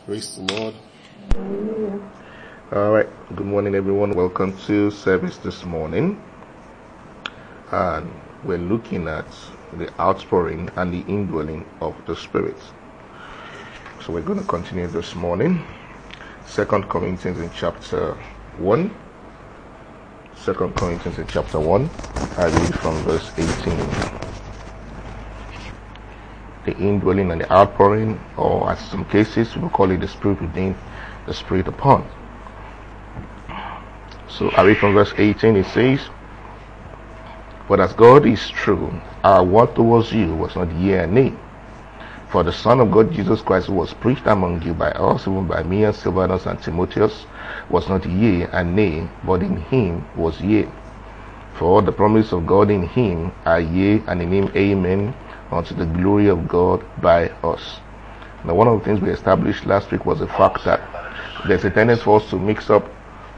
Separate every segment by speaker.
Speaker 1: Praise the Lord. All right. Good morning, everyone. Welcome to service this morning. And we're looking at the outpouring and the indwelling of the Spirit. So we're going to continue this morning. 2 Corinthians in chapter 1. 2 Corinthians in chapter 1. I read from verse 18. The indwelling and the outpouring, or as some cases we will call it the Spirit within, the Spirit upon. So I read from verse 18. It says, "But as God is true, our word towards you was not yea and nay. For the Son of God Jesus Christ, who was preached among you by us, even by me and Silvanus and Timotheus, was not yea and nay, but in him was yea. For the promise of God in him are yea, and in him amen, unto the glory of God by us." Now, one of the things we established last week was the fact that there's a tendency for us to mix up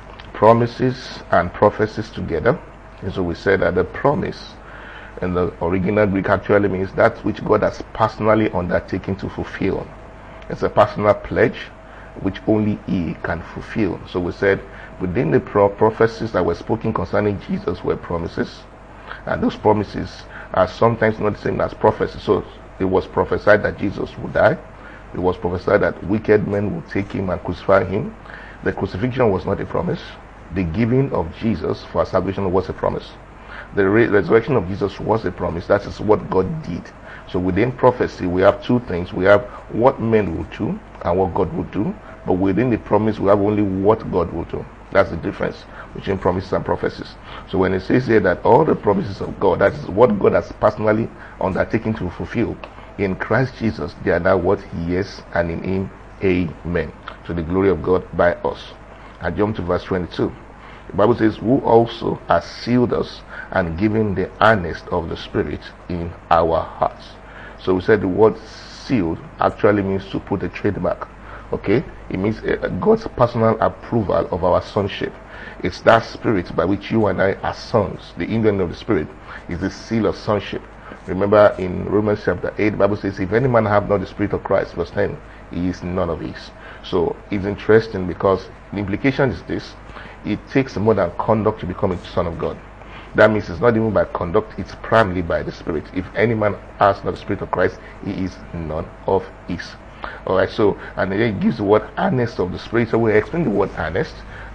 Speaker 1: promises and prophecies together. And so we said that the promise in the original Greek actually means that which God has personally undertaken to fulfill. It's a personal pledge which only He can fulfill. So we said within the prophecies that were spoken concerning Jesus were promises, and those promises are sometimes not the same as prophecy. So it was prophesied that Jesus would die. It was prophesied that wicked men would take him and crucify him. The crucifixion was not a promise. The giving of Jesus for our salvation was a promise. The resurrection of Jesus was a promise. That is what God did. So within prophecy, we have two things. We have what men will do and what God will do. But within the promise, we have only what God will do. That's the difference between promises and prophecies. So when it says here that all the promises of God, that is what God has personally undertaken to fulfill, in Christ Jesus, they are now what He is, and in Him, amen. To the glory of God by us. I jump to verse 22. The Bible says, "Who also has sealed us and given the earnest of the Spirit in our hearts." So we said the word sealed actually means to put a trademark. Okay, it means God's personal approval of our sonship. It's that Spirit by which you and I are sons. The indwelling of the Spirit is the seal of sonship. Remember in Romans chapter 8, the Bible says, "If any man have not the Spirit of Christ," verse 10, he is none of his. So it's interesting because the implication is this: it takes more than conduct to become a son of God. That means it's not even by conduct, it's primarily by the Spirit. If any man has not the Spirit of Christ, he is none of his. Alright, so, and then it gives the word earnest of the Spirit. So we explain the word earnest.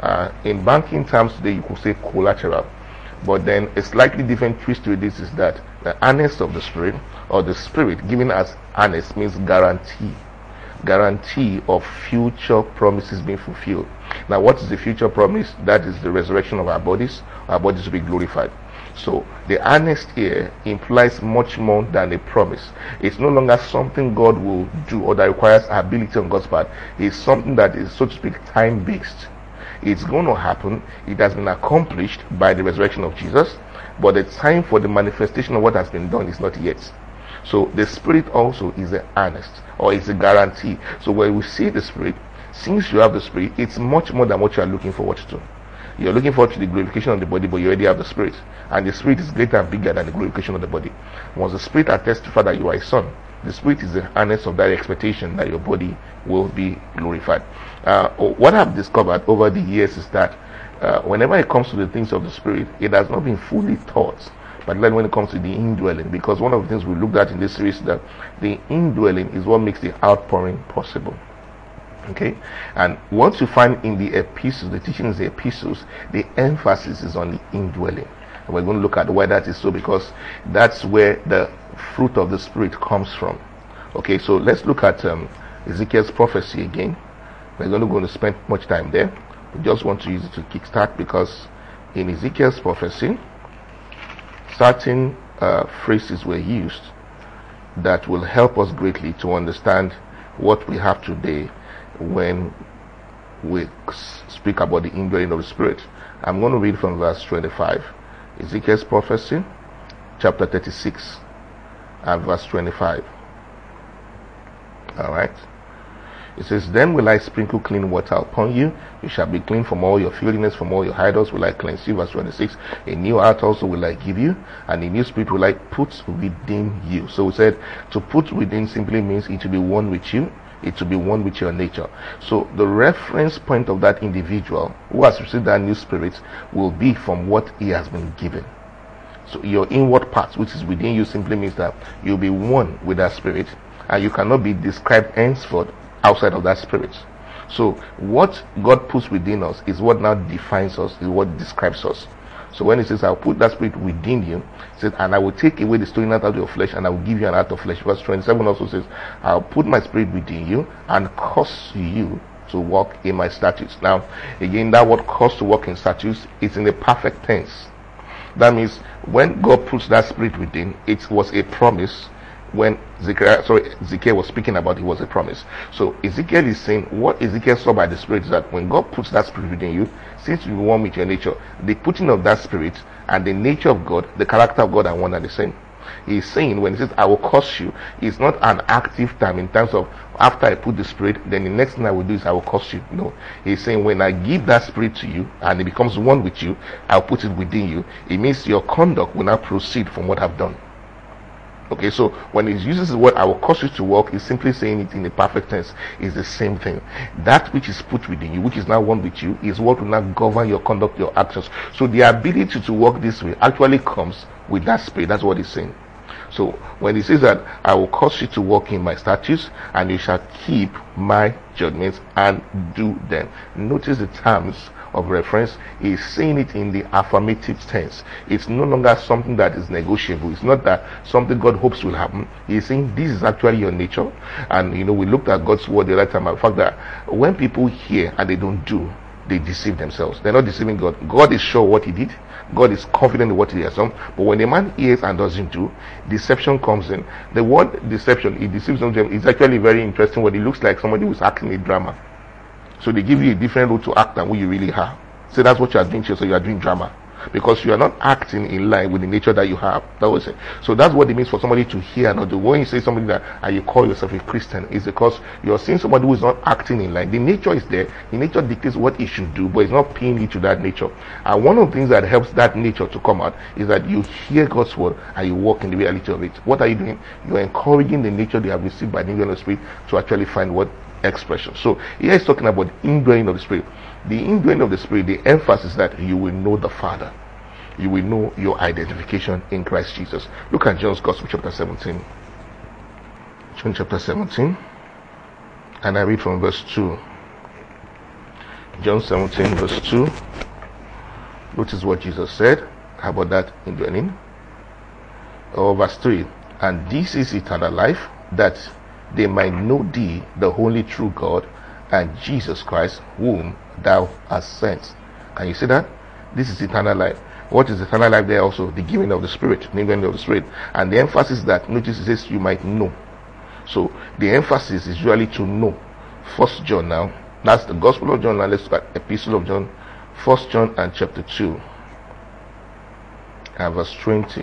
Speaker 1: In banking terms today, you could say collateral. But then a slightly different twist to this is that the earnest of the Spirit, or the Spirit given as earnest, means guarantee. Guarantee of future promises being fulfilled. Now, what is the future promise? That is the resurrection of our bodies will be glorified. So the earnest here implies much more than a promise. It's no longer something God will do or that requires ability on God's part. It's something that is, so to speak, time-based. It's going to happen. It has been accomplished by the resurrection of Jesus, but the time for the manifestation of what has been done is not yet. So the Spirit also is an earnest, or is a guarantee. So when we see the Spirit, since you have the Spirit, it's much more than what you are looking forward to. You're looking forward to the glorification of the body, but you already have the Spirit. And the Spirit is greater and bigger than the glorification of the body. Once the Spirit attests to that you are a son, the Spirit is the earnest of that expectation that your body will be glorified. What I've discovered over the years is that whenever it comes to the things of the Spirit, it has not been fully taught. But then when it comes to the indwelling, because one of the things we looked at in this series is that the indwelling is what makes the outpouring possible. Okay, and what you find in the epistles, the teachings, the epistles, the emphasis is on the indwelling. And we're going to look at why that is so, because that's where the fruit of the Spirit comes from. Okay, so let's look at Ezekiel's prophecy again. We're not going to spend much time there. We just want to use it to kickstart, because in Ezekiel's prophecy, certain phrases were used that will help us greatly to understand what we have today when we speak about the indwelling of the Spirit. I'm going to read from verse 25. Ezekiel's prophecy, chapter 36, and verse 25. Alright. It says, "Then will I sprinkle clean water upon you. You shall be clean from all your filthiness, from all your idols will I cleanse you." Verse 26. "A new heart also will I give you, and a new spirit will I put within you." So we said to put within simply means it will be one with you. it will be one with your nature. So the reference point of that individual who has received that new spirit will be from what he has been given. So your inward part, which is within you, simply means that you'll be one with that spirit, and you cannot be described henceforth outside of that spirit. So what God puts within us is what now defines us, is what describes us. So when he says, I'll put that spirit within you, he says, and I will take away the stony heart out of your flesh, and I will give you an heart of flesh. Verse 27 also says, I'll put my spirit within you and cause you to walk in my statutes. Now, again, that word cause to walk in statutes is in the perfect tense. That means when God puts that spirit within, it was a promise. When Ezekiel was speaking about, it was a promise. So Ezekiel is saying what Ezekiel saw by the spirit is that when God puts that spirit within you, since you want with your nature, the putting of that spirit and the nature of God, the character of God are one and the same. He's saying when he says I will curse you, it's not an active time in terms of after I put the spirit, then the next thing I will do is I will curse you. No, he's saying when I give that spirit to you and it becomes one with you, I'll put it within you. It means your conduct will now proceed from what I've done. Okay, so when it uses the word I will cause you to walk, it's simply saying it in the perfect tense. It's the same thing. That which is put within you, which is now one with you, is what will now govern your conduct, your actions. So the ability to walk this way actually comes with that spirit. That's what he's saying. So when he says that I will cause you to walk in my statutes and you shall keep my judgments and do them. Notice the terms of reference. He's saying it in the affirmative tense. It's no longer something that is negotiable. It's not that something God hopes will happen. He's saying this is actually your nature. And we looked at God's word the other time. The fact that when people hear and they don't do, they deceive themselves. They're not deceiving God. God is sure what he did. God is confident in what he has done. But when a man hears and doesn't do, deception comes in. The word deception, it deceives them. It's actually very interesting. What it looks like somebody who's acting a drama. So they give you a different role to act than who you really are. So that's what you are doing here. So you are doing drama. Because you are not acting in line with the nature that you have. That was it. So that's what it means for somebody to hear and not do. When you say something that and you call yourself a Christian, is because you're seeing somebody who is not acting in line. The nature is there. The nature dictates what he should do, but it's not paying it to that nature. And one of the things that helps that nature to come out is that you hear God's word and you walk in the reality of it. What are you doing? You're encouraging the nature they have received by the influence of the Spirit to actually find what expression. So here he's talking about the indwelling of the Spirit. The indwelling of the Spirit, the emphasis is that you will know the Father. You will know your identification in Christ Jesus. Look at John's Gospel chapter 17. John chapter 17. And I read from verse 2. John 17 verse 2. Notice what Jesus said. How about that indwelling? Or verse 3. And this is eternal life, that they might know thee, the only true God, and Jesus Christ, whom thou hast sent. Can you see that? This is eternal life. What is eternal life there also? The giving of the Spirit, the giving of the Spirit. And the emphasis that, notice it says you might know. So the emphasis is usually to know. 1 John now. That's the Gospel of John. Now let's look at Epistle of John. 1 John and chapter 2. And verse 20.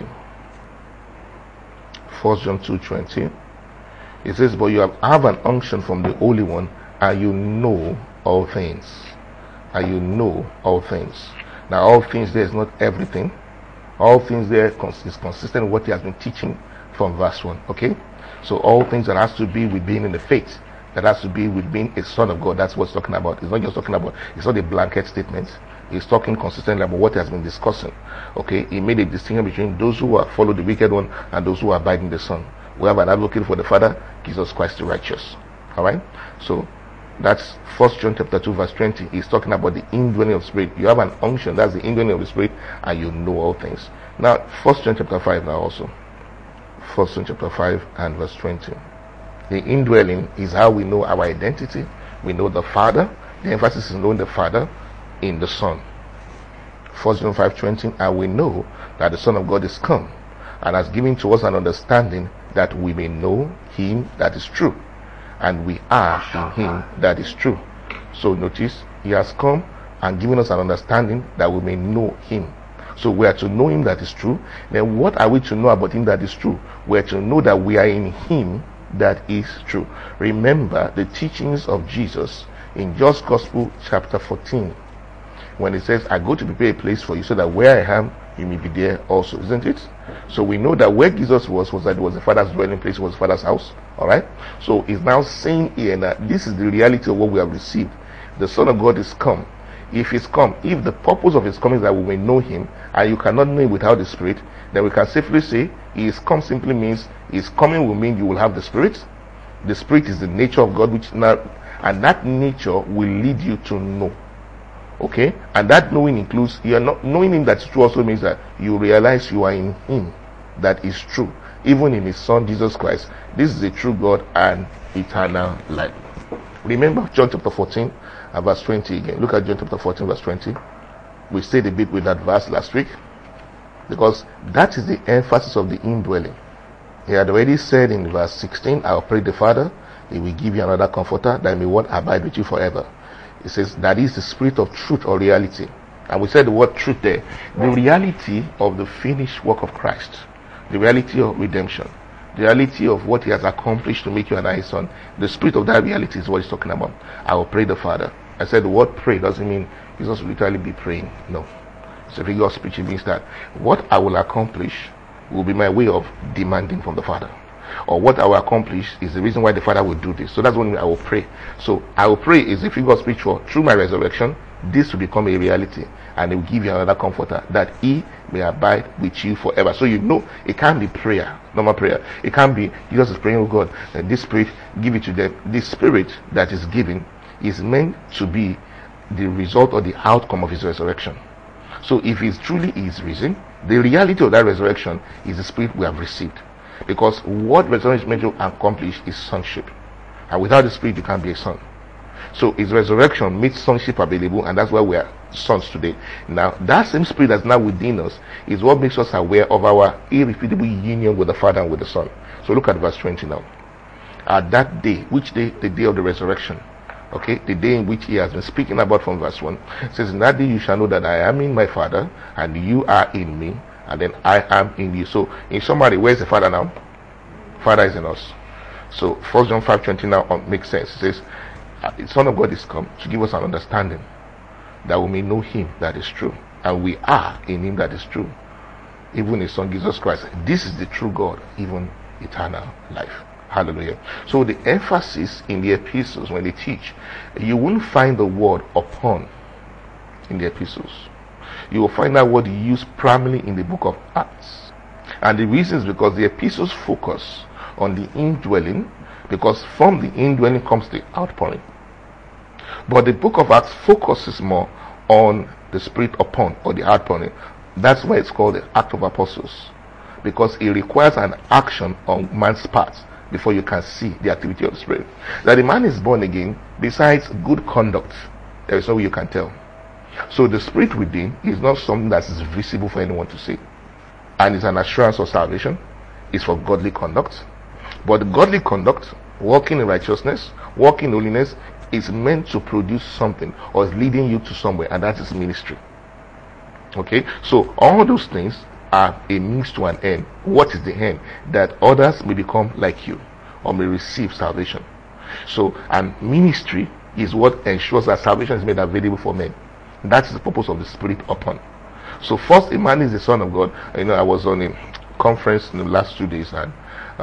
Speaker 1: 1 John 2:20. It says, but you have an unction from the Holy One, and you know all things. And you know all things. Now all things there is not everything. All things there is consistent with what he has been teaching from verse 1. Okay? So all things that has to be with being in the faith, that has to be with being a son of God, that's what it's talking about. It's not just talking about, it's not a blanket statement. He's talking consistently about what he has been discussing. Okay? He made a distinction between those who are follow the wicked one and those who are abide in the Son. We have an advocate for the Father, Jesus Christ the righteous. Alright? So that's 1 John chapter 2 verse 20. He's talking about the indwelling of Spirit. You have an unction, that's the indwelling of the Spirit, and you know all things. Now 1 John chapter 5 now also. 1 John chapter 5 and verse 20. The indwelling is how we know our identity. We know the Father. The emphasis is knowing the Father in the Son. 1 John 5:20, and we know that the Son of God is come and has given to us an understanding that we may know him that is true, and we are in him that is true. So notice, he has come and given us an understanding that we may know him. So we are to know him that is true. Then what are we to know about him that is true? We are to know that we are in him that is true. Remember the teachings of Jesus in John's Gospel chapter 14, when it says, I go to prepare a place for you, so that where I am, you may be there also, isn't it? So we know that where Jesus was that it was the Father's dwelling place, was the Father's house. All right. So he's now saying here that this is the reality of what we have received. The Son of God is come. If he's come, if the purpose of his coming is that we may know him, and you cannot know him without the Spirit, then we can safely say he is come simply means his coming will mean you will have the Spirit. The Spirit is the nature of God, which now, and that nature will lead you to know. Okay, and that knowing includes, you are not knowing him that's true also means that you realize you are in him that is true, even in his Son Jesus Christ. This is the true God and eternal life. Remember John chapter 14 and verse 20 again. Look at John chapter 14 verse 20. We stayed a bit with that verse last week because that is the emphasis of the indwelling. He had already said in verse 16, I will pray the Father, he will give you another comforter that may what abide with you forever. It says that is the Spirit of truth or reality. And we said the word truth there. The reality of the finished work of Christ. The reality of redemption. The reality of what he has accomplished to make you and I his son. The spirit of that reality is what he's talking about. I will pray the Father. I said the word pray doesn't mean Jesus will literally be praying. No. It's a figure of speech. It means that what I will accomplish will be my way of demanding from the Father. Or what I will accomplish is the reason why the Father will do this. So that's when I will pray. So I will pray is a figure of speech for through my resurrection, this will become a reality. And he will give you another comforter that he may abide with you forever. So you know it can't be prayer, normal prayer. It can't be Jesus is praying, oh God, this spirit, give it to them. This spirit that is given is meant to be the result or the outcome of his resurrection. So if he truly is risen, the reality of that resurrection is the spirit we have received. Because what resurrection is meant to accomplish is sonship. And without the spirit, you can't be a son. So his resurrection makes sonship available, and that's why we are sons today. Now, that same spirit that's now within us is what makes us aware of our irrefutable union with the Father and with the Son. So look at verse 20 now. At that day, which day? The day of the resurrection. Okay, the day in which he has been speaking about from verse 1. It says, in that day you shall know that I am in my Father, and you are in me, and then I am in you. So in summary, where's the Father now? Father is in us. So 1 John 5:20 now makes sense. It says, the Son of God is come to give us an understanding that we may know him that is true, and we are in him that is true, even his Son Jesus Christ. This is the true God, even eternal life. Hallelujah. So the emphasis in the epistles, when they teach, you won't find the word upon in the epistles. You will find that word used primarily in the book of Acts. And the reason is because the epistles focus on the indwelling, because from the indwelling comes the outpouring. But the book of Acts focuses more on the spirit upon, or the outpouring. That's why it's called the Act of Apostles, because it requires an action on man's part before you can see the activity of the Spirit. That the man is born again, besides good conduct, there is no way you can tell. So the Spirit within is not something that is visible for anyone to see. And it's an assurance of salvation. It's for godly conduct. But the godly conduct, walking in righteousness, walking in holiness, is meant to produce something, or is leading you to somewhere, and that is ministry. Okay? So all those things are a means to an end. What is the end? That others may become like you, or may receive salvation. So, and ministry is what ensures that salvation is made available for men. That is the purpose of the Spirit upon. So first, a man is the Son of God. I was on a conference in the last 2 days, and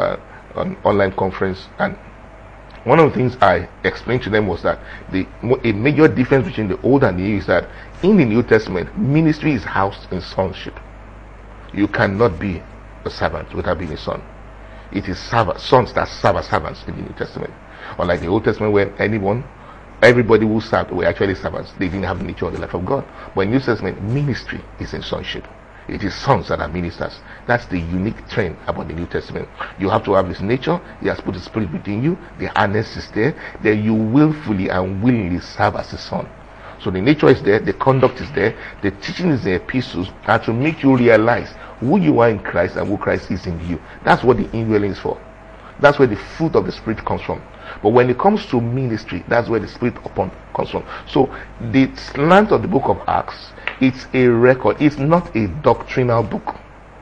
Speaker 1: an online conference, and one of the things I explained to them was that a major difference between the Old and the New is that in the New Testament, ministry is housed in sonship. You cannot be a servant without being a son. It is sons that serve as servants in the New Testament. Unlike the Old Testament, where everybody who served were actually servants. They didn't have the nature of the life of God. But in the New Testament, ministry is in sonship. It is sons that are ministers. That's the unique trend about the New Testament. You have to have this nature. He has put the Spirit within you. The harness is there. Then you willfully and willingly serve as a son. So the nature is there, the conduct is there, the teaching is the epistles are to make you realize who you are in Christ and who Christ is in you. That's what the indwelling is for. That's where the fruit of the Spirit comes from. But when it comes to ministry, that's where the Spirit upon comes from. So the slant of the book of Acts, it's a record. It's not a doctrinal book.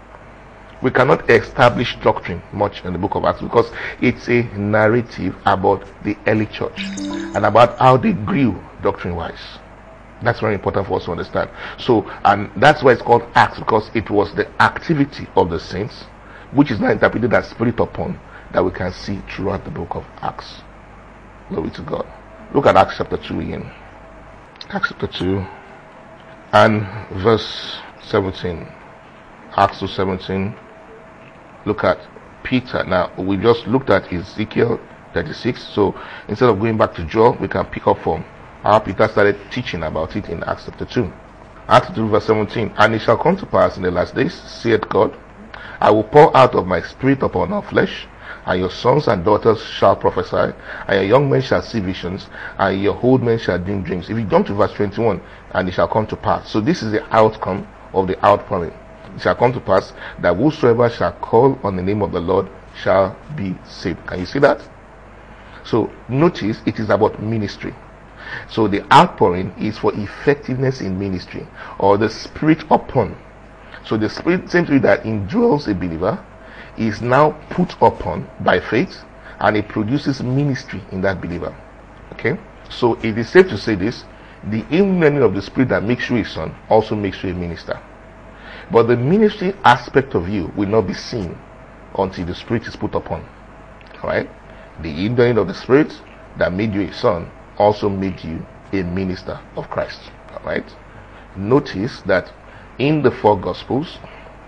Speaker 1: We cannot establish doctrine much in the book of Acts because it's a narrative about the early church and about how they grew doctrine-wise. That's very important for us to understand. So, and that's why it's called Acts, because it was the activity of the saints, which is now interpreted as spirit upon, that we can see throughout the book of Acts. Glory to God. Look at Acts chapter 2 again. Acts chapter 2 and verse 17. Acts 2:17. Look at Peter. Now, we just looked at Ezekiel 36. So, instead of going back to Joel, we can pick up from how Peter started teaching about it in Acts chapter 2. Acts 2 verse 17. And it shall come to pass in the last days, saith God, I will pour out of my spirit upon all flesh, and your sons and daughters shall prophesy, and your young men shall see visions, and your old men shall dream dreams. If you jump to verse 21, and it shall come to pass. So this is the outcome of the outpouring. It shall come to pass that whosoever shall call on the name of the Lord shall be saved. Can you see that? So notice it is about ministry. So the outpouring is for effectiveness in ministry, or the spirit upon. So the spirit, same spirit that indwells a believer, is now put upon by faith, and it produces ministry in that believer. Okay? So it is safe to say this: the indwelling of the spirit that makes you a son also makes you a minister. But the ministry aspect of you will not be seen until the spirit is put upon. Alright? The indwelling of the spirit that made you a son also made you a minister of Christ. Alright? Notice that in the four Gospels,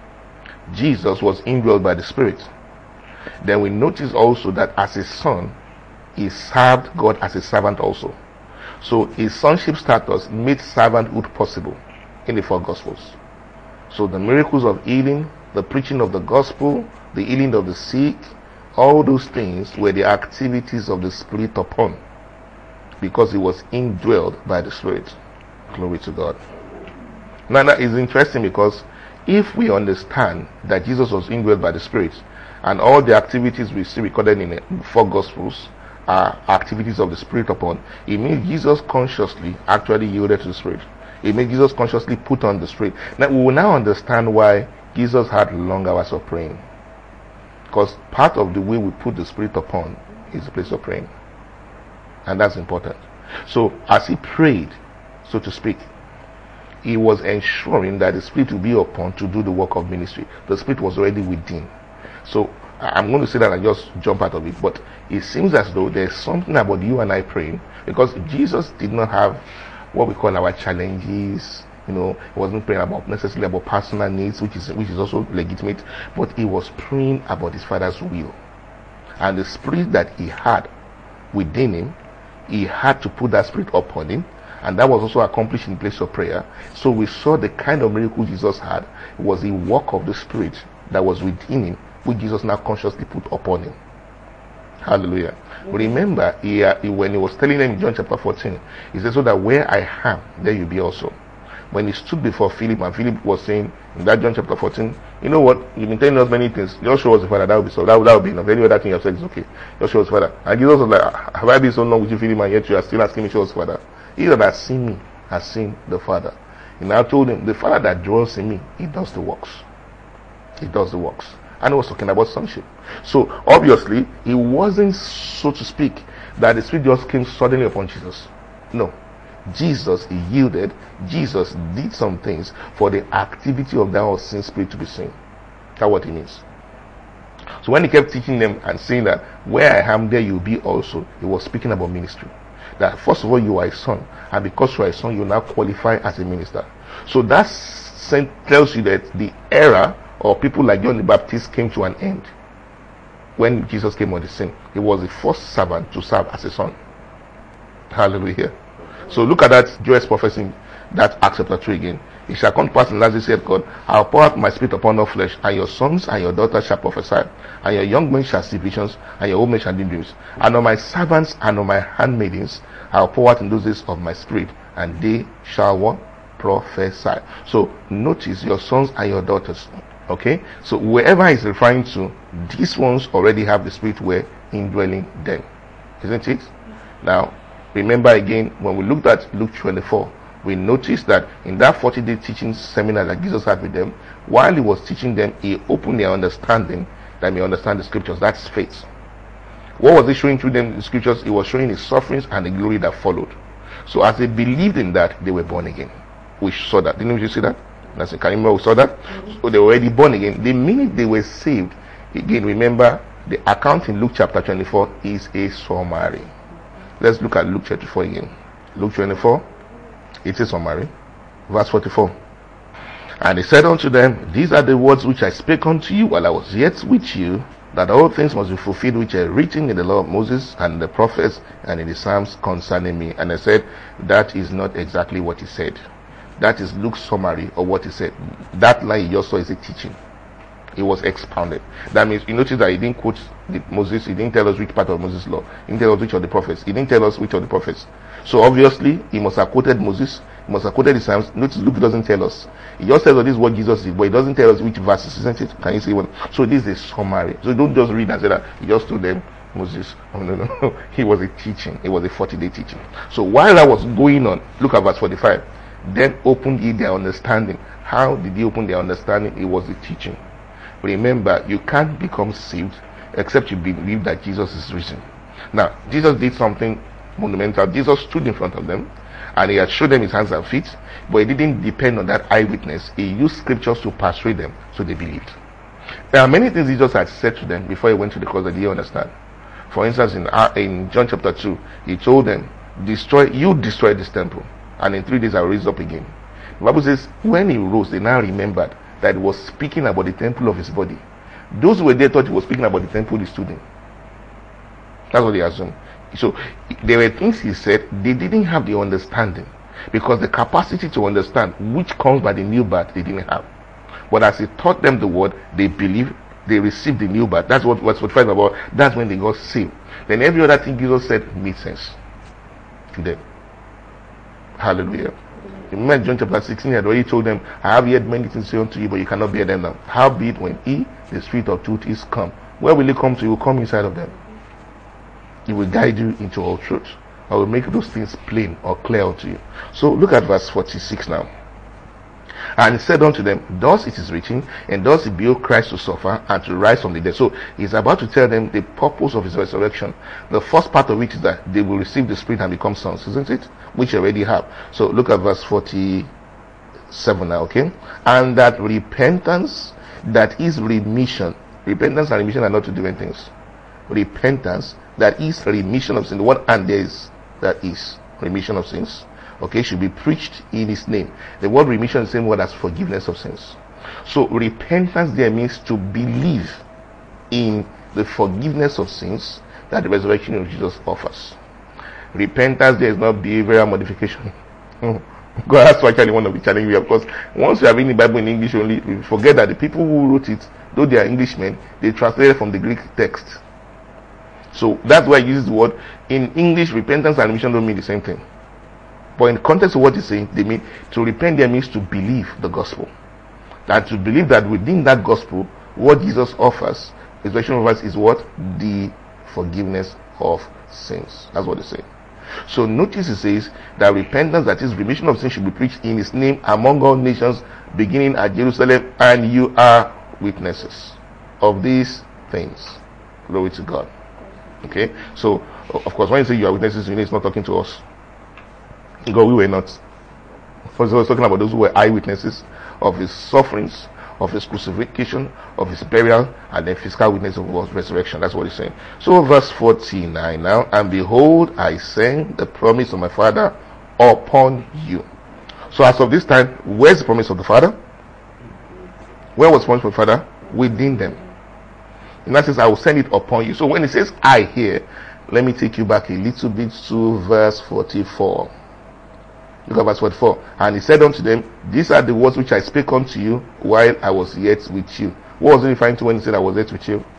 Speaker 1: Jesus was indwelled by the Spirit. Then we notice also that as a son, he served God as a servant also. So his sonship status made servanthood possible in the four Gospels. So the miracles of healing, the preaching of the gospel, the healing of the sick, all those things were the activities of the Spirit upon, because he was indwelled by the Spirit. Glory to God. Now that is interesting, because if we understand that Jesus was indwelled by the Spirit, and all the activities we see recorded in the four Gospels are activities of the Spirit upon, it means Jesus consciously actually yielded to the Spirit. It means Jesus consciously put on the Spirit. Now we will now understand why Jesus had long hours of praying, because part of the way we put the Spirit upon is the place of praying, and that's important. So as he prayed, so to speak, he was ensuring that the Spirit will be upon to do the work of ministry. The Spirit was already within. So I'm going to say that and just jump out of it, but it seems as though there's something about you and I praying, because Jesus did not have what we call our challenges. He wasn't praying about necessarily about personal needs, which is also legitimate, but he was praying about his Father's will. And the Spirit that he had within him, he had to put that Spirit upon him, and that was also accomplished in place of prayer. So we saw the kind of miracle Jesus had. It was the work of the Spirit that was within him, which Jesus now consciously put upon him. Hallelujah. Remember, when he was telling them in John chapter 14, he said, so that where I am, there you be also. When he stood before Philip, and Philip was saying in that John chapter 14, you know what, you've been telling us many things, just show us the Father, that will be so, that will be enough. Any other thing you have said is okay, just show us the Father. And Jesus was like, have I been so long with you, Philip, and yet you are still asking me to show us the Father? He that has seen me has seen the Father. And I told him, the Father that dwells in me, he does the works. He does the works. And he was talking about sonship. So obviously, it wasn't, so to speak, that the Spirit just came suddenly upon Jesus. No. Jesus yielded. Jesus did some things for the activity of that unseen Spirit to be seen. That's what it means. So when he kept teaching them and saying that where I am, there you'll be also, he was speaking about ministry. That first of all, you are a son, and because you are a son, you now qualify as a minister. So that tells you that the era of people like John the Baptist came to an end when Jesus came on the scene. He was the first servant to serve as a son. Hallelujah. So look at that Joel's prophecy, that Acts chapter 3 again. It shall come to pass in last days, saith God, I'll pour out my Spirit upon all flesh, and your sons and your daughters shall prophesy, and your young men shall see visions, and your old men shall dream dreams. And on my servants and on my handmaidens I'll pour out in those days of my Spirit, and they shall what? Prophesy. So notice your sons and your daughters. Okay? So wherever he's referring to, these ones already have the Spirit where indwelling them. Isn't it? Now, remember again, when we looked at Luke 24, we noticed that in that 40-day teaching seminar that Jesus had with them, while he was teaching them, he opened their understanding that they understand the scriptures. That's faith. What was he showing through them in the scriptures? He was showing his sufferings and the glory that followed. So as they believed in that, they were born again. We saw that. Didn't you see that? Can you remember we saw that? So they were already born again. The minute they were saved, again, remember, the account in Luke chapter 24 is a summary. Let's look at Luke chapter 24 again. Luke 24, it's a summary. Verse 44. And he said unto them, these are the words which I spake unto you while I was yet with you, that all things must be fulfilled which are written in the law of Moses and the prophets and in the Psalms concerning me. And I said, that is not exactly what he said. That is Luke's summary of what he said. That line you just saw is a teaching. It was expounded. That means you notice that he didn't quote Moses, he didn't tell us which part of Moses' law, he didn't tell us which of the prophets, he didn't tell us which of the prophets. So obviously he must have quoted Moses, he must have quoted the Psalms. Notice Luke doesn't tell us. He just tells us this is what Jesus did, but he doesn't tell us which verses, isn't it? Can you see one? So this is a summary. So don't just read and say that he just told them Moses. Oh, no. He was a teaching. It was a 40-day teaching. So while that was going on, look at verse 45. Then opened ye their understanding. How did he open their understanding? It was the teaching. Remember, you can't become saved except you believe that Jesus is risen. Now, Jesus did something monumental. Jesus stood in front of them and he had showed them his hands and feet, but he didn't depend on that eyewitness. He used scriptures to persuade them, so they believed. There are many things Jesus had said to them before he went to the cross that they didn't understand. For instance, in John chapter 2, he told them, destroy this temple, and in 3 days I will raise up again. The Bible says, when he rose, they now remembered that he was speaking about the temple of his body. Those who were there thought he was speaking about the temple he stood in. That's what they assumed. So there were things he said, they didn't have the understanding, because the capacity to understand which comes by the new birth they didn't have. But as he taught them the word, they believed, they received the new birth. That's what verse 45 about. That's when they got saved. Then every other thing Jesus said made sense to them. Hallelujah. Remember John chapter 16, he had already told them, I have yet many things to say unto you, but you cannot bear them now. Howbeit, when he, the Spirit of truth, is come, where will he come to? He will come inside of them. He will guide you into all truth. I will make those things plain or clear unto you. So look at verse 46 now. And he said unto them, thus it is written, and thus it behoved Christ to suffer and to rise from the dead. So he's about to tell them the purpose of his resurrection. The first part of it is that they will receive the Spirit and become sons, isn't it? Which you already have. So look at verse 47 now, okay? And that repentance, that is remission. Repentance and remission are not two different things. Repentance, that is remission of sin. The one and there is, that is remission of sins. Okay, should be preached in his name. The word remission is the same word as forgiveness of sins. So repentance there means to believe in the forgiveness of sins that the resurrection of Jesus offers. Repentance there is not behavioral modification. God, that's actually one of the challenges we have, because once we are reading the Bible in English only, we forget that the people who wrote it, though they are Englishmen, they translated from the Greek text. So that's why I use the word. In English, repentance and remission don't mean the same thing. But in the context of what he's saying, they mean to repent there means to believe the gospel. And to believe that within that gospel, what Jesus offers, resurrection of us, is what? The forgiveness of sins. That's what they say. So notice it says that repentance, that is remission of sin, should be preached in his name among all nations, beginning at Jerusalem, and you are witnesses of these things. Glory to God. Okay? So, of course, when you say you are witnesses, you know it's not talking to us. God, we were not. First, I was talking about those who were eyewitnesses of his sufferings, of his crucifixion, of his burial, and then physical witness of his resurrection. That's what he's saying. So verse 49 now, and behold, I send the promise of my Father upon you. So as of this time, where's the promise of the Father? Where was the promise of the Father? Within them. And that says, I will send it upon you. So when it says I here, let me take you back a little bit to verse 44. Look at verse 44. And he said unto them, these are the words which I spake unto you while I was yet with you. What was he referring to when he said I was yet with you?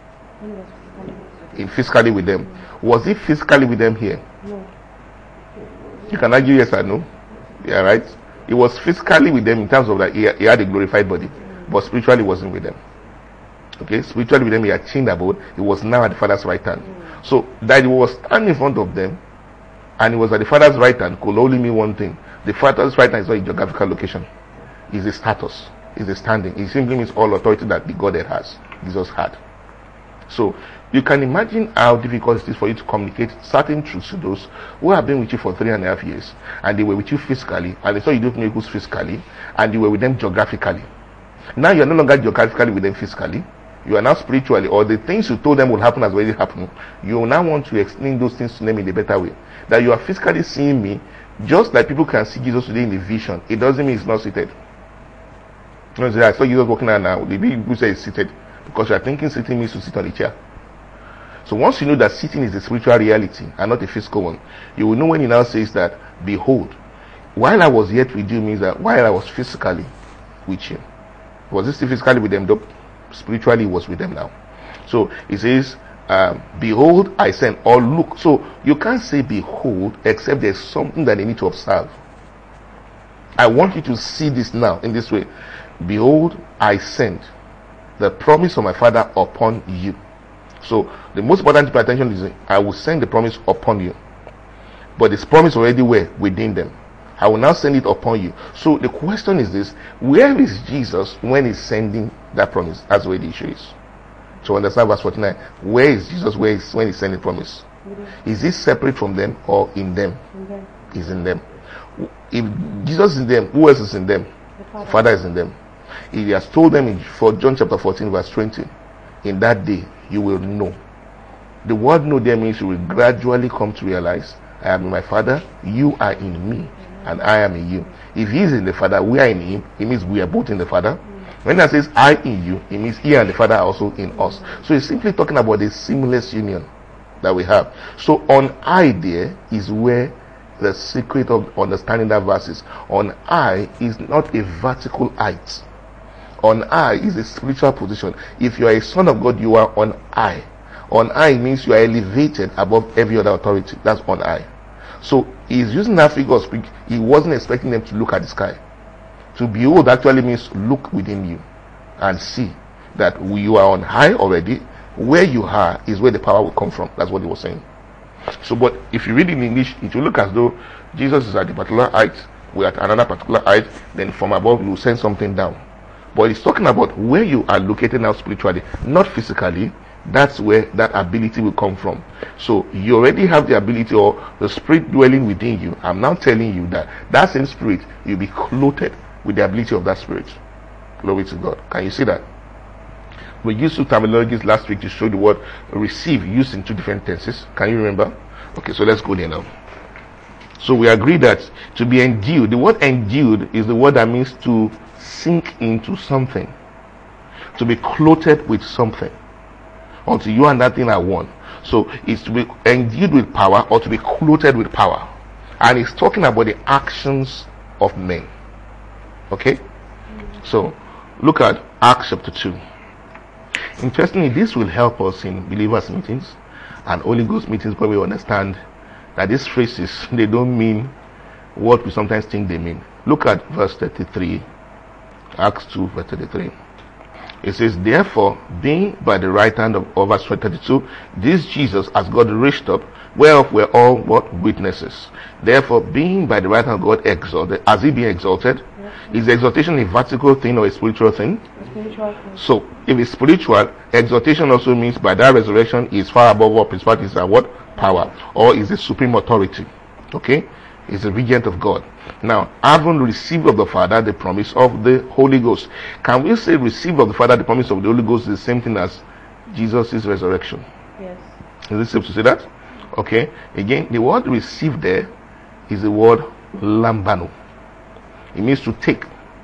Speaker 1: In physically with them. Was he physically with them here?
Speaker 2: No.
Speaker 1: You can argue yes or no. Yeah, right? He was physically with them in terms of that he had a glorified body, but spiritually wasn't with them. Okay, spiritually with them he had changed about. He was now at the Father's right hand. So that he was standing in front of them and he was at the Father's right hand could only mean one thing. The Father's right hand is not a geographical location. It's a status. It's a standing. It simply means all authority that the Godhead has. Jesus had. So you can imagine how difficult it is for you to communicate certain truths to those who have been with you for 3.5 years, and they were with you physically, and they saw you do miracles physically, and you were with them geographically. Now you are no longer geographically with them physically. You are now spiritually, or the things you told them will happen has already happened. You now want to explain those things to them in a better way. That you are physically seeing me, just like people can see Jesus today in the vision. It doesn't mean he's not seated. You know, I saw Jesus walking out now. The people say he's seated, because you are thinking sitting means to sit on the chair. So once you know that sitting is a spiritual reality and not a physical one, you will know when he now says that, behold, while I was yet with you, means that while I was physically with you. Was he still physically with them though? Spiritually was with them now. So it says, behold, I send, or look. So you can't say behold except there's something that they need to observe. I want you to see this now in this way. Behold, I send the promise of my Father upon you. So the most important to pay attention is, I will send the promise upon you. But this promise already were within them. I will now send it upon you. So the question is this: where is Jesus when he's sending that promise? That's where the issue is. So understand verse 49. Where is Jesus when he's sending promise? Is he separate from them or in them? He's in them. If Jesus is in them, who else is in them? The Father is in them. He has told them in John chapter 14 verse 20, in that day you will know. The word know there means you will gradually come to realize, I am in my Father, you are in me, and I am in you. If he is in the Father, we are in him, it means we are both in the Father. When that says I in you, it means he and the Father are also in us. So it's simply talking about the seamless union that we have. So on I there is where the secret of understanding that verse is. On I is not a vertical height. On I is a spiritual position. If you are a son of God, you are on I. On I means you are elevated above every other authority. That's on I. So he's using that figure of speech. He wasn't expecting them to look at the sky. To behold actually means look within you and see that you are on high already. Where you are is where the power will come from. That's what he was saying. So, but if you read in English, it will look as though Jesus is at a particular height, we're at another particular height, then from above you will send something down. But it's talking about where you are located now spiritually, not physically. That's where that ability will come from. So you already have the ability, or the spirit dwelling within you. I'm now telling you that same spirit, you'll be clothed with the ability of that spirit. Glory to God. Can you see that? We used two terminologies last week to show the word receive used in two different tenses. Can you remember? Okay, so let's go there now. So we agree that to be endued, the word endued is the word that means to sink into something, to be clothed with something, until you and that thing are one. So it's to be endued with power, or to be clothed with power. And it's talking about the actions of men. Okay? So look at Acts chapter 2. Interestingly, this will help us in believers meetings and Holy Ghost meetings, where we understand that these phrases, they don't mean what we sometimes think they mean. Look at verse 33. Acts 2 verse 33. It says, therefore, being by the right hand of verse 32, this Jesus has God raised up, whereof we're all what? Witnesses. Therefore, being by the right hand of God exalted, has he been exalted? Is exaltation a vertical thing or a spiritual thing?
Speaker 2: Spiritual thing.
Speaker 1: So, if it's spiritual, exaltation also means by that resurrection is far above what principalities are what? Power. Or is a supreme authority. Okay? Is the regent of God. Now, having received of the Father the promise of the Holy Ghost. Can we say receive of the Father the promise of the Holy Ghost is the same thing as Jesus' resurrection?
Speaker 2: Yes.
Speaker 1: Is it safe to say that? Okay. Again, the word receive there is the word lambano. It means to take.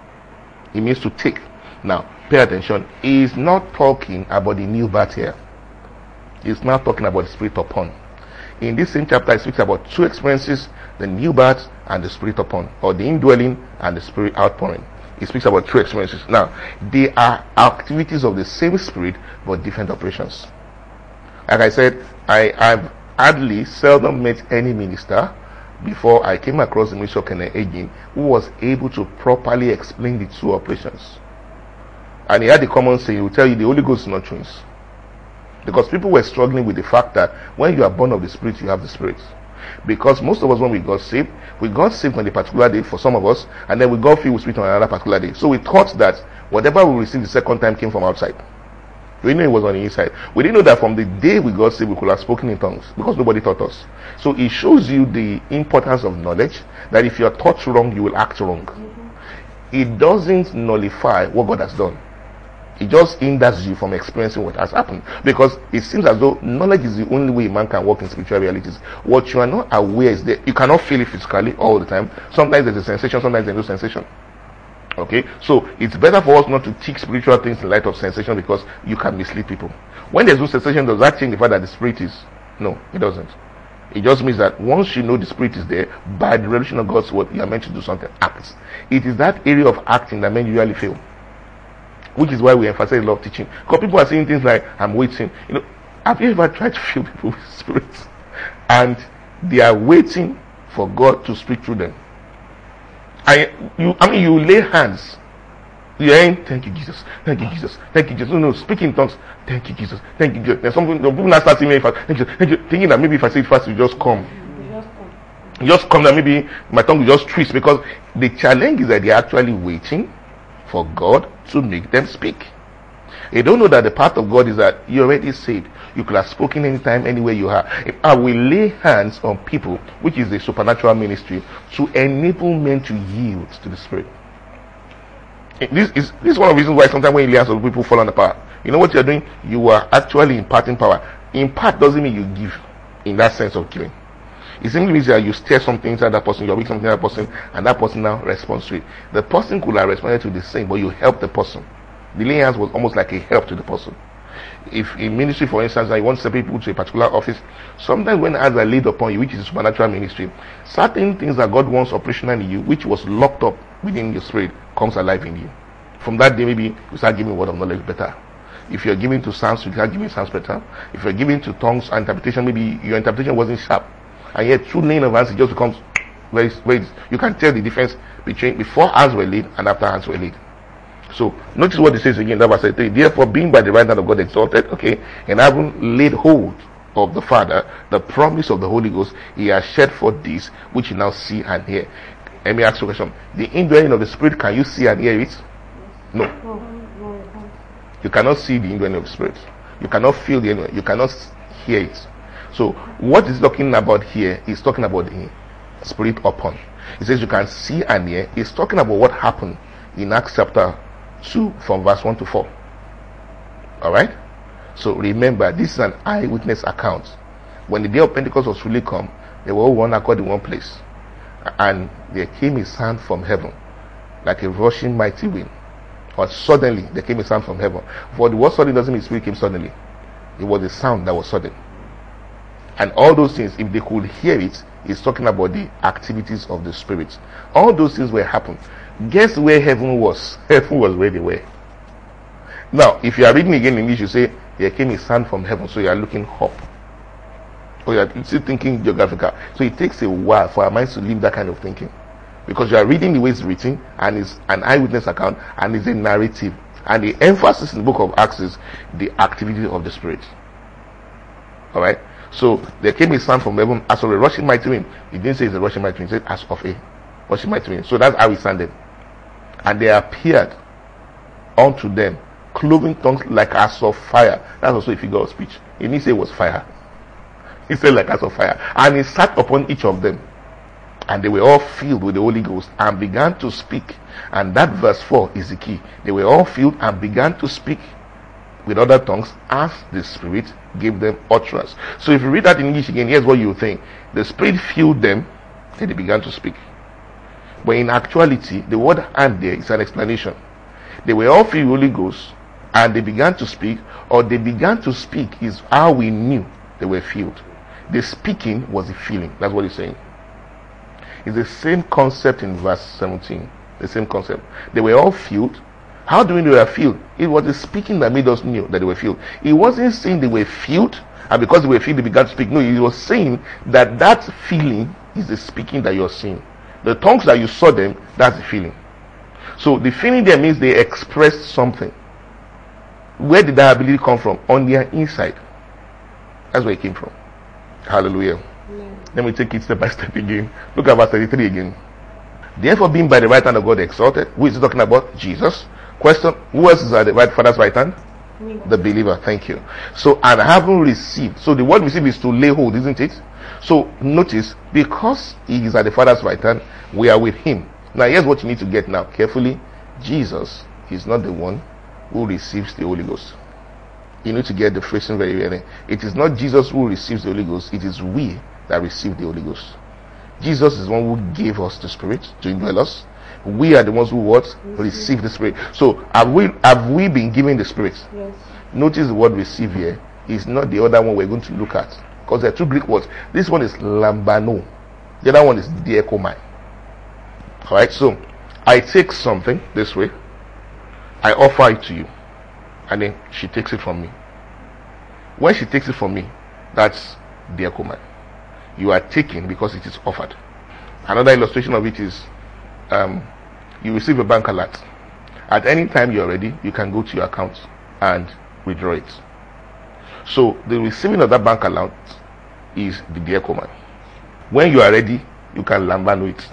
Speaker 1: It means to take. Now, pay attention. He is not talking about the new birth here. He's not talking about the spirit upon. In this same chapter, it speaks about two experiences: the new birth and the spirit upon, or the indwelling and the spirit outpouring. It speaks about two experiences. Now, they are activities of the same spirit, but different operations. Like I said, I've hardly seldom met any minister before I came across the ministry of Kenneth Hagin who was able to properly explain the two operations. And he had the common saying, he will tell you the Holy Ghost is not twins. Because people were struggling with the fact that when you are born of the Spirit, you have the Spirit. Because most of us, when we got saved on a particular day for some of us, and then we got filled with Spirit on another particular day. So we thought that whatever we received the second time came from outside. We know it was on the inside. We didn't know that from the day we got saved, we could have spoken in tongues because nobody taught us. So it shows you the importance of knowledge, that if you are taught wrong, you will act wrong. It doesn't nullify what God has done. It just hinders you from experiencing what has happened, because it seems as though knowledge is the only way man can walk in spiritual realities. What you are not aware is that you cannot feel it physically all the time. Sometimes there's a sensation, sometimes there's no sensation. Okay, so it's better for us not to teach spiritual things in light of sensation, because you can mislead people. When there's no sensation, does that change the fact that the spirit is? No, it doesn't. It just means that once you know the spirit is there, by the revelation of God's word, you are meant to do something. Act. It is that area of acting that men usually fail, which is why we emphasize a lot of teaching. Because people are saying things like, I'm waiting. Have you ever tried to fill people with spirits and they are waiting for God to speak through them? You lay hands. You're saying, thank you, Jesus. Thank you, Jesus. Thank you, Jesus. No, speak in tongues. Thank you, Jesus. Thank you, Jesus. There's something, people now start saying fast. Thank you, thank you. Thinking that maybe if I say it fast, you just come. You just come, that maybe my tongue will just twist, because the challenge is that they're actually waiting for God to make them speak. They don't know that the path of God is that you already said you could have spoken anytime, anywhere you are. If I will lay hands on people, which is the supernatural ministry, to enable men to yield to the Spirit. This is one of the reasons why sometimes when you lay hands on people fall on the power. You know what you're doing? You are actually imparting power. Impart doesn't mean you give in that sense of giving. It simply means that you stir something inside that person, you're weak something inside that person, and that person now responds to it. The person could have responded to the same, but you help the person. The laying hands was almost like a help to the person. If in ministry, for instance, you want to separate people to a particular office, sometimes when hands are laid upon you, which is supernatural ministry, certain things that God wants operational in you, which was locked up within your spirit, comes alive in you. From that day, maybe you start giving word of knowledge better. If you're giving to sounds, you start giving sounds better. If you're giving to tongues and interpretation, maybe your interpretation wasn't sharp, and yet through laying of hands, it just becomes very. You can tell the difference between before hands were laid and after hands were laid. So notice what it says again, that verse 3. Therefore, being by the right hand of God exalted, okay, and having laid hold of the Father, the promise of the Holy Ghost, he has shed forth this which you now see and hear. Let me ask you a question. The indwelling of the Spirit, can you see and hear it? No. You cannot see the indwelling of the Spirit. You cannot feel the indwelling. You cannot hear it. So what is talking about here is talking about the Spirit upon. It says you can see and hear. It's talking about what happened in Acts chapter 2 from verse 1 to 4. Alright? So remember, this is an eyewitness account. When the day of Pentecost was fully come, they were all one accord in one place. And there came a sound from heaven, like a rushing mighty wind. Or suddenly there came a sound from heaven. For the word sudden doesn't mean spirit came suddenly. It was a sound that was sudden. And all those things, if they could hear it, it's talking about the activities of the Spirit. All those things were happening. Guess where heaven was? Heaven was where they were. Now, if you are reading again in English, you say, there came a sound from heaven, so you are looking up. Or you are still thinking geographical. So it takes a while for our minds to leave that kind of thinking. Because you are reading the way it's written, and it's an eyewitness account, and it's a narrative. And the emphasis in the book of Acts is the activity of the Spirit. Alright? So there came a sound from heaven as of a rushing mighty wind. It didn't say it's a rushing mighty wind, it said as of a rushing mighty wind. So that's how it sounded. And there appeared unto them cloven tongues like as of fire. That's also a figure of speech. It didn't say it was fire. He said like as of fire. And it sat upon each of them. And they were all filled with the Holy Ghost and began to speak. And that verse 4 is the key. They were all filled and began to speak with other tongues as the Spirit gave them utterance. So if you read that in English again, here's what you think. The Spirit filled them, and they began to speak. But in actuality, the word "and" there is an explanation. They were all filled with the Holy Ghost, and they began to speak, or they began to speak is how we knew they were filled. The speaking was the feeling. That's what he's saying. It's the same concept in verse 17. The same concept. They were all filled. How do we know they were filled? It was the speaking that made us know that they were filled. He wasn't saying they were filled, and because they were filled, they began to speak. No, he was saying that that feeling is the speaking that you're seeing. The tongues that you saw them, that's the feeling. So the feeling there means they expressed something. Where did that ability come from? On their inside. That's where it came from. Hallelujah. Amen. Let me take it step by step again. Look at verse 33 again. Therefore, being by the right hand of God exalted, who is he talking about? Jesus. Question, who else is at the right Father's right hand? The believer. Thank you. So, and having received. So the word receive is to lay hold, isn't it? So notice, because he is at the Father's right hand, we are with him. Now here's what you need to get now carefully. Jesus is not the one who receives the Holy Ghost. You need to get the phrasing very well. It is not Jesus who receives the Holy Ghost, it is we that receive the Holy Ghost. Jesus is the one who gave us the Spirit to indwell us. We are the ones who what? Receive the Spirit. So have we been given the Spirit?
Speaker 2: Yes.
Speaker 1: Notice the word receive here is not the other one we're going to look at, because there are two Greek words. This one is lambano, the other one is diakomai. Alright, so I take something this way, I offer it to you, and then she takes it from me. When she takes it from me, that's diakomai. You are taking because it is offered. Another illustration of it is you receive a bank alert. At any time you're ready, you can go to your account and withdraw it. So the receiving of that bank alert is the diakomai. When you are ready, you can lambano it.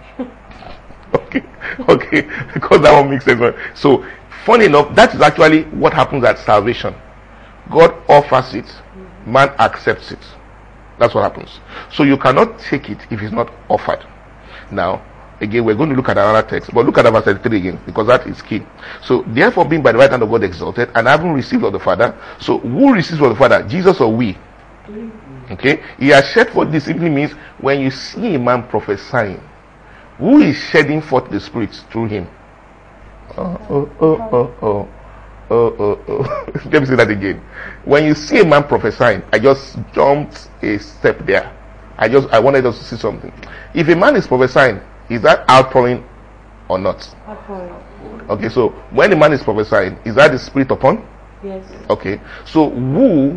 Speaker 1: Okay, because that one makes sense. So funny enough, that is actually what happens at salvation. God offers it, man accepts it. That's what happens. So you cannot take it if it's not offered. Now, again, we're going to look at another text, but look at verse 33 again, because that is key. So, therefore, being by the right hand of God exalted, and having received of the Father. So, who receives of the Father? Jesus or we? Okay? He has shed forth this simply means when you see a man prophesying, who is shedding forth the Spirit through him? Let me say that again. When you see a man prophesying, I just jumped a step there. I wanted us to see something. If a man is prophesying, is that outpouring or not?
Speaker 2: Outpouring.
Speaker 1: Okay, so when a man is prophesying, is that the Spirit upon?
Speaker 2: Yes.
Speaker 1: Okay, so who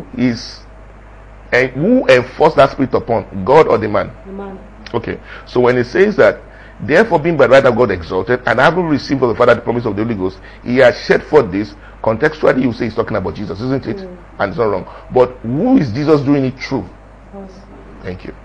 Speaker 1: enforced that Spirit upon? God or the man?
Speaker 2: The man.
Speaker 1: Okay, so when it says that, therefore being by the right hand of God exalted, and having received of the Father the promise of the Holy Ghost, he has shed forth this. Contextually, you say he's talking about Jesus, isn't it? And it's not wrong. But who is Jesus doing it through?
Speaker 2: Yes.
Speaker 1: Thank you.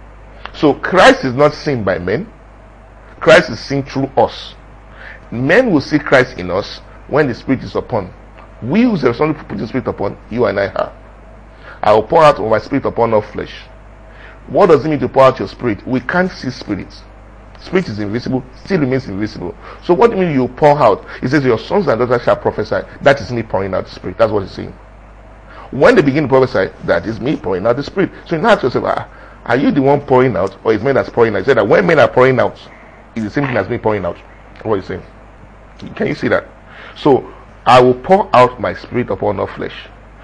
Speaker 1: So Christ is not seen by men. Christ is seen through us. Men will see Christ in us when the Spirit is upon. We who are responsible for putting the Spirit upon, you and I are. I will pour out of my Spirit upon all flesh. What does it mean to pour out your Spirit? We can't see spirits. Spirit is invisible, still remains invisible. So what do you mean you pour out? It says your sons and daughters shall prophesy. That is me pouring out the Spirit. That's what it's saying. When they begin to prophesy, that is me pouring out the Spirit. So you now ask yourself, are you the one pouring out, or is men that's pouring out? He said that when men are pouring out, it's the same thing as me pouring out. What is saying? Can you see that? So I will pour out my Spirit upon all flesh.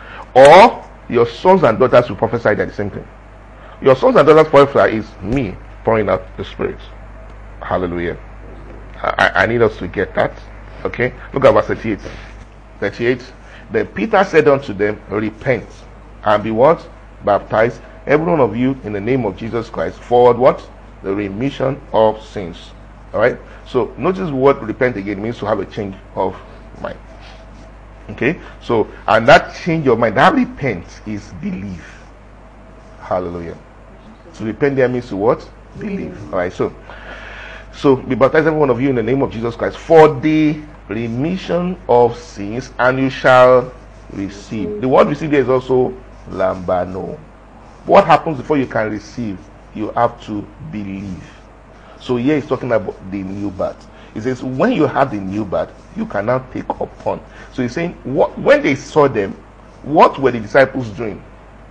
Speaker 1: Or your sons and daughters will prophesy. That the same thing. Your sons and daughters prophesy is me pouring out the Spirit. Hallelujah. I need us to get that. Okay, look at verse 38. 38. Then Peter said unto them, repent and be what? Baptized, every one of you, in the name of Jesus Christ, for what? The remission of sins. Alright, so notice what repent again means: to have a change of mind. Okay, so, and that change of mind, that repent is believe. Hallelujah. So repent there means to what? Believe. Alright, so be baptized every one of you in the name of Jesus Christ for the remission of sins, and you shall receive. The word receive there is also lambano. What happens before you can receive? You have to believe. So here he's talking about the new birth. He says when you have the new birth, you can now take upon. So he's saying when they saw them, what were the disciples doing?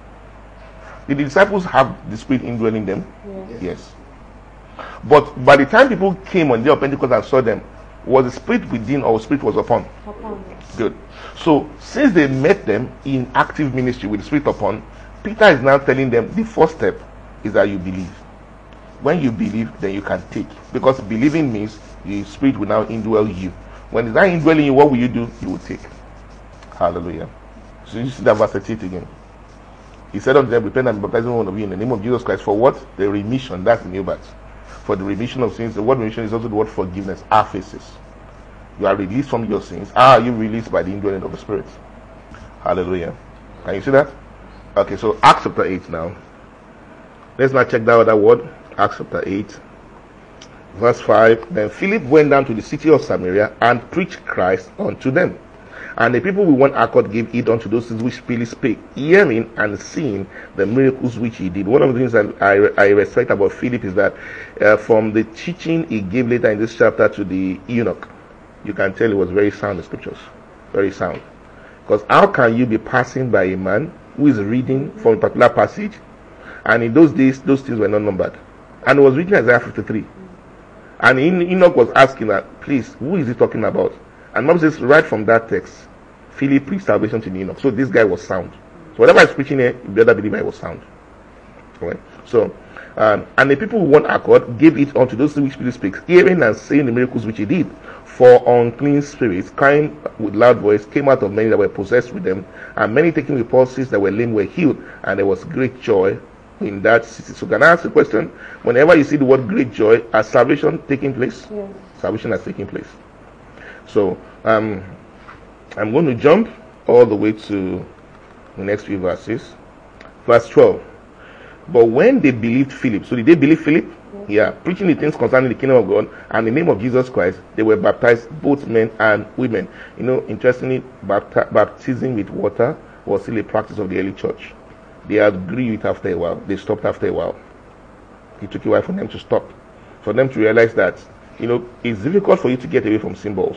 Speaker 1: Did the disciples have the Spirit indwelling them? Yes. But by the time people came on the day of Pentecost and saw them, was the Spirit within or Spirit was upon?
Speaker 2: Upon.
Speaker 1: Good. So since they met them in active ministry with the Spirit upon, Peter is now telling them the first step is that you believe. When you believe, then you can take. Because believing means the Spirit will now indwell you. When it's not indwelling you, what will you do? You will take. Hallelujah. So you see that verse 38 again. He said unto them, repent and be baptized one of you in the name of Jesus Christ for what? The remission. That's the new birth. For the remission of sins. The word remission is also the word forgiveness. Aphesis. You are released from your sins. Are you released by the indwelling of the Spirit? Hallelujah. Can you see that? Okay, so Acts chapter 8 now. Let's now check that other word. Acts chapter 8. Verse 5. Then Philip went down to the city of Samaria and preached Christ unto them. And the people with one accord gave heed unto those things which Philip spake, hearing and seeing the miracles which he did. One of the things that I respect about Philip is that from the teaching he gave later in this chapter to the eunuch, you can tell he was very sound in the scriptures. Very sound. Because how can you be passing by a man who is reading from a particular passage, and in those days those things were not numbered, and it was written Isaiah 53, and Enoch was asking that, please, who is he talking about? And Mom says, right from that text, Philip preached salvation to Enoch. So this guy was sound. So whatever I was preaching here, you better believe I was sound. Right? So and the people with one accord gave it unto those which Philip speaks, hearing and saying the miracles which he did. For unclean spirits, crying with loud voice, came out of many that were possessed with them, and many taking with palsies that were lame were healed, and there was great joy in that city. So can I ask the question, whenever you see the word great joy, has salvation taking place? Yes. Salvation has taken place. So I'm going to jump all the way to the next few verses. Verse 12. But when they believed Philip, so did they believe Philip? Yeah, preaching the things concerning the kingdom of God and the name of Jesus Christ, they were baptized, both men and women. You know, interestingly, baptism with water was still a practice of the early church. They agreed with it after a while. They stopped after a while. It took a while for them to stop, for them to realize that, you know, it's difficult for you to get away from symbols.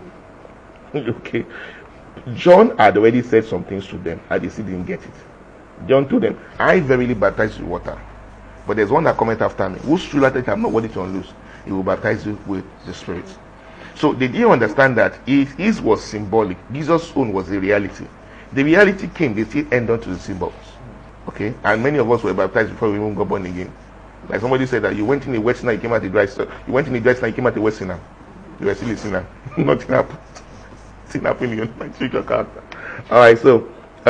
Speaker 1: Okay, John had already said some things to them, and they still didn't get it. John told them, I verily baptize you with water, but there's one that cometh after me, whose shoe I am not worthy to unloose. He will baptize you with the Spirit. So they didn't understand that his was symbolic. Jesus' own was the reality. The reality came, they still end on to the symbols. Okay, and many of us were baptized before we even got born again. Like somebody said that you went in a wet sinner, you came out a dry sinner. You went in a dry sinner, you came out a wet sinner. You were still a sinner. Nothing happened. Nothing happened in your spiritual character. Alright, so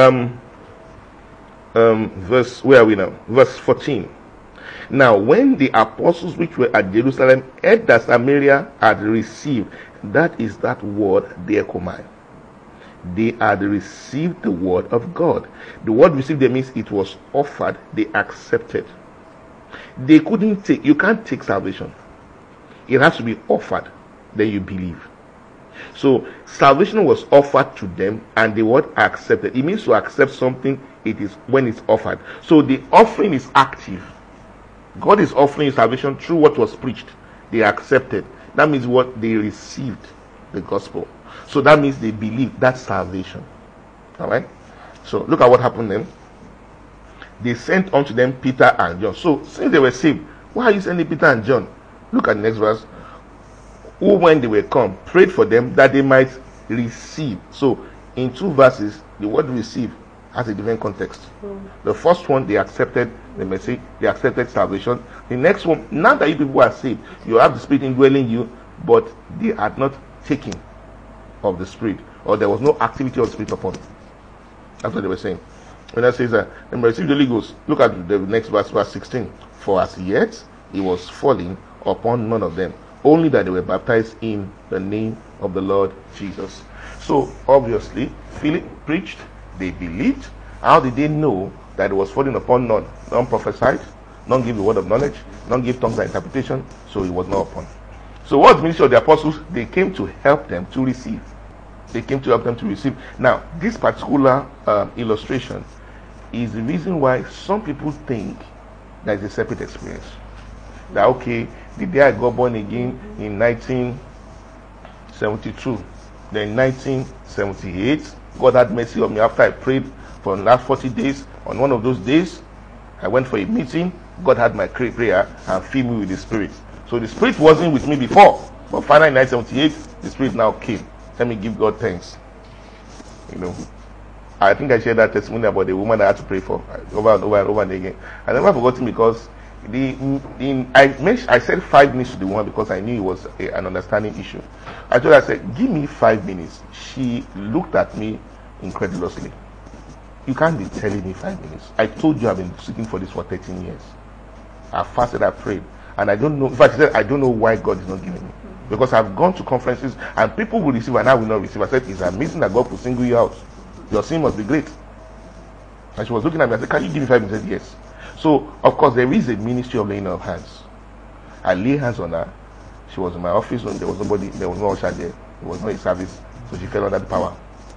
Speaker 1: where are we now? Verse 14. Now when the apostles which were at Jerusalem heard that Samaria had received, that is that word, dekomai. They had received the word of God. The word received there means it was offered, they accepted. They couldn't take, you can't take salvation. It has to be offered, then you believe. So salvation was offered to them and the word accepted. It means to accept something, it is when it's offered. So the offering is active. God is offering salvation through what was preached. They accepted. That means what? They received the gospel. So that means they believe. That's salvation. Alright? So look at what happened then. They sent unto them Peter and John. So since they were saved, why are you sending Peter and John? Look at the next verse. Who, when they were come, prayed for them that they might receive. So in two verses, the word receive has a different context. The first one, they accepted the message, they accepted salvation. The next one, now that you people are saved, you have the Spirit indwelling you, but they had not taken of the Spirit, or there was no activity of the Spirit upon it. That's what they were saying. When I say that, they receive the Holy Ghost, look at the next verse, verse 16. For as yet, it was falling upon none of them, only that they were baptized in the name of the Lord Jesus. So, obviously, Philip preached, they believed. How did they know that it was falling upon none? None prophesied, none gave the word of knowledge, none gave tongues and interpretation, so it was not upon. So what the ministry of the apostles? They came to help them to receive. They came to help them to receive. Now, this particular illustration is the reason why some people think that it's a separate experience. That, okay, the day I got born again in 1972, then 1978, God had mercy on me after I prayed for the last 40 days. On one of those days, I went for a meeting. God had my prayer and filled me with the Spirit. So the Spirit wasn't with me before, but finally in 1978, the Spirit now came. Let me give God thanks. You know, I think I shared that testimony about the woman I had to pray for over and over and over and again. I never forgotten because I said 5 minutes to the woman because I knew it was an understanding issue. I told her, I said, give me 5 minutes. She looked at me incredulously. You can't be telling me 5 minutes. I told you I've been seeking for this for 13 years. I fasted, I prayed. And I don't know, in fact, she said, I don't know why God is not giving me. Because I've gone to conferences and people will receive and I will not receive. I said, it's amazing that God will single you out. Your sin must be great. And she was looking at me, I said, can you give me 5 minutes? I said, yes. So, of course, there is a ministry of laying of hands. I lay hands on her. She was in my office when there was nobody, there was no usher there. There was no service. So she fell under the power.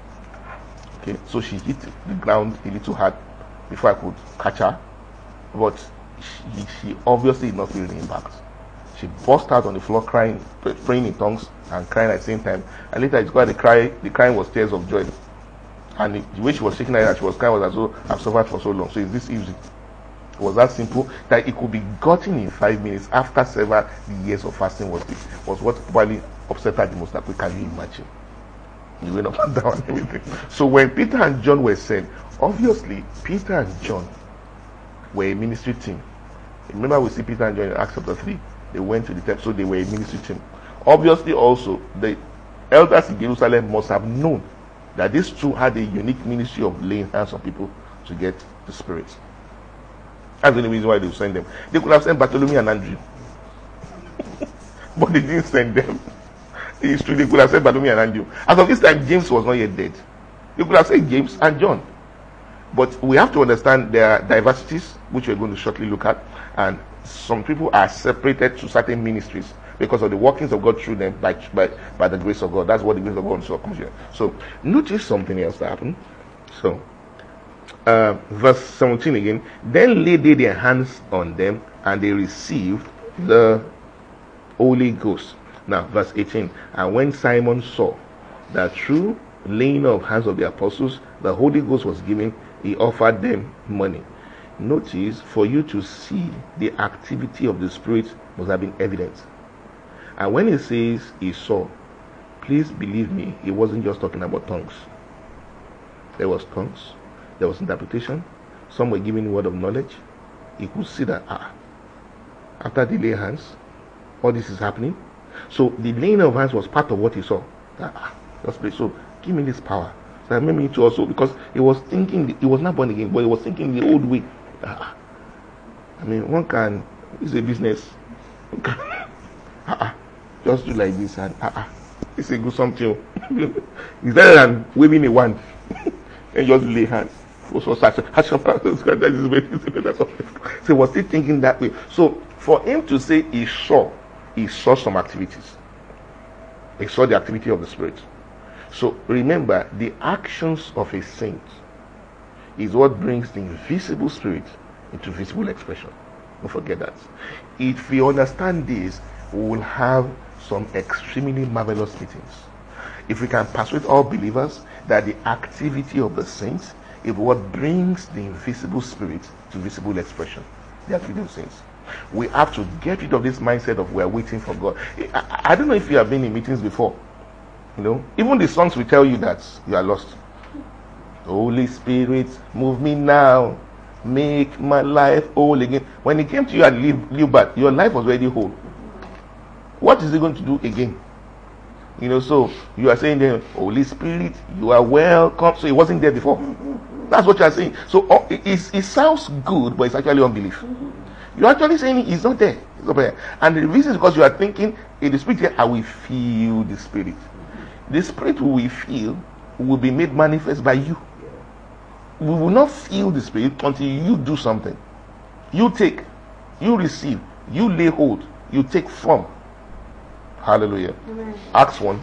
Speaker 1: Okay, so she hit the ground a little hard before I could catch her, but she obviously did not feel the impact. She burst out on the floor crying, praying in tongues and crying at the same time. And later it's got the crying was tears of joy. And the way she was shaking her head, she was crying was as though I've suffered for so long. So is this easy? It was that simple that it could be gotten in 5 minutes after several years of fasting was what probably upset her the most. That we can you imagine? You went up and down and everything. So when Peter and John were sent, obviously Peter and John were a ministry team. Remember we see Peter and John in Acts chapter 3. They went to the temple, so they were a ministry team. Obviously also the elders in Jerusalem must have known that these two had a unique ministry of laying hands on people to get the Spirit. That's the only reason why they sent them. They could have sent Bartholomew and Andrew. But they didn't send them. It's true, they could have sent Bartholomew and Andrew. As of this time, James was not yet dead. They could have sent James and John. But we have to understand there are diversities, which we're going to shortly look at. And some people are separated to certain ministries because of the workings of God through them by the grace of God. That's what the grace of God so comes here. So notice something else that happened. So verse 17 again. Then laid they their hands on them, and they received the Holy Ghost. Now verse 18. And when Simon saw that through laying of hands of the apostles the Holy Ghost was given, he offered them money. Notice, for you to see the activity of the Spirit must have been evident. And when he says he saw, please believe me, he wasn't just talking about tongues. There was tongues, there was interpretation, some were giving word of knowledge. He could see that after the lay hands, all this is happening. So the laying of hands was part of what he saw. Just pray. So give me this power. So that made me to also, because he was thinking, he was not born again, but he was thinking the old way. I mean, one can, it's a business. Just do like this and it's a good something. It's better than waving a wand and just lay hands. So he was still thinking that way. So for him to say he saw some activities. He saw the activity of the Spirit. So remember, the actions of a saint is what brings the invisible Spirit into visible expression. Don't forget that. If we understand this, we will have some extremely marvelous meetings. If we can persuade all believers that the activity of the saints is what brings the invisible Spirit to visible expression, the activity of the saints. We have to get rid of this mindset of we're waiting for God. I don't know if you have been in meetings before. You know, even the songs will tell you that you are lost. Holy Spirit, move me now, make my life whole again. When it came to you at Liubert, your life was already whole. What is he going to do again? You know, so you are saying then, Holy Spirit, you are welcome. So he wasn't there before. That's what you are saying. So it sounds good, but it's actually unbelief. You're actually saying he's not there. He's not there. And the reason is because you are thinking, in the Spirit here, I will feel the Spirit. The Spirit we feel will be made manifest by you. We will not feel the Spirit until you do something. You take, you receive, you lay hold, you take from. Hallelujah. Amen. Acts 1.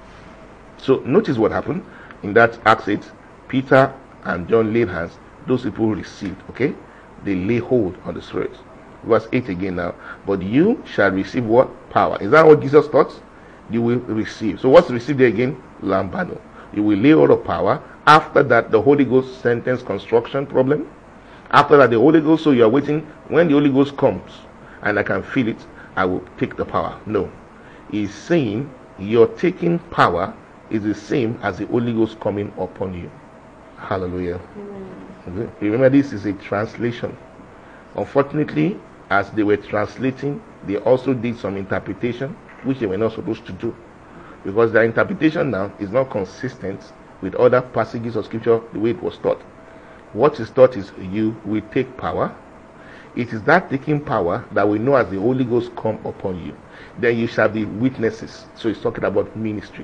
Speaker 1: So notice what happened in that Acts 8. Peter and John laid hands. Those people received. Okay? They lay hold on the Spirit. Verse 8 again now. But you shall receive what? Power. Is that what Jesus taught? You will receive. So what's received there again? Lambano. You will lay hold of power. After that, the Holy Ghost sentence construction problem. After that, the Holy Ghost, so you are waiting. When the Holy Ghost comes and I can feel it, I will take the power. No. He's saying your taking power is the same as the Holy Ghost coming upon you. Hallelujah. Okay. Remember, this is a translation. Unfortunately, as they were translating, they also did some interpretation which they were not supposed to do, because their interpretation now is not consistent with other passages of scripture the way it was taught. What is taught is you will take power. It is that taking power that we know as the Holy Ghost come upon you. Then you shall be witnesses. So it's talking about ministry.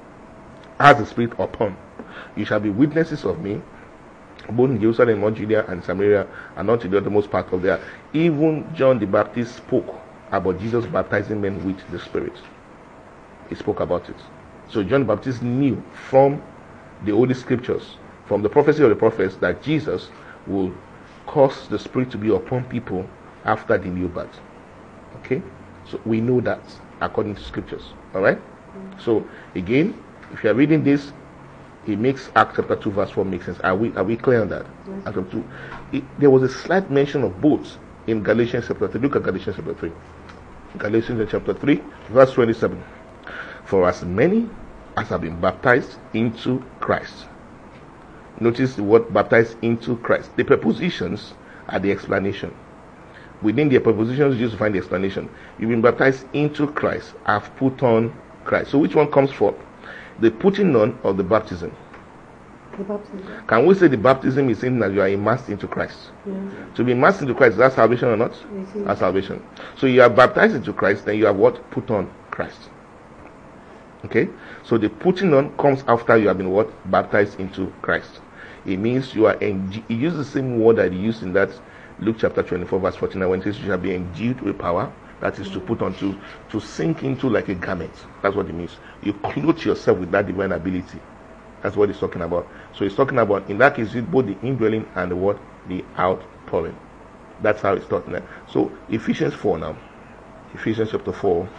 Speaker 1: As the Spirit upon, you shall be witnesses of me, both in Jerusalem, and Judea, and Samaria, and not to the uttermost part of the earth. Even John the Baptist spoke about Jesus baptizing men with the Spirit. He spoke about it. So John the Baptist knew from the Holy Scriptures, from the prophecy of the prophets that Jesus will cause the Spirit to be upon people after the new birth. Okay? So we know that according to scriptures. Alright? So again, if you are reading this, it makes Acts chapter 2 verse 4 make sense. Are we clear on that?
Speaker 2: Yes.
Speaker 1: Acts chapter 2. There was a slight mention of both in Galatians chapter 3. Look at Galatians chapter 3. Galatians chapter 3 verse 27. For as many as have been baptized into Christ. Notice the word baptized into Christ. The prepositions are the explanation. Within the prepositions, you just find the explanation. You've been baptized into Christ. I've put on Christ. So which one comes first? The putting on or the baptism?
Speaker 2: The baptism.
Speaker 1: Can we say the baptism is saying that you are immersed into Christ?
Speaker 2: Yeah.
Speaker 1: To be immersed into Christ, is that salvation or not?
Speaker 2: Yes.
Speaker 1: That's salvation. So you are baptized into Christ, then you have what? Put on Christ. Okay? So the putting on comes after you have been what? Baptized into Christ. It means you are he uses the same word that he used in that Luke chapter 24 verse 49 when it says you shall be endued with power. That is to put on, to sink into like a garment. That's what it means. You clothe yourself with that divine ability. That's what he's talking about. So he's talking about, in that case, both the indwelling and the what? The outpouring. That's how it's talking there. So Ephesians 4 now. Ephesians chapter 4.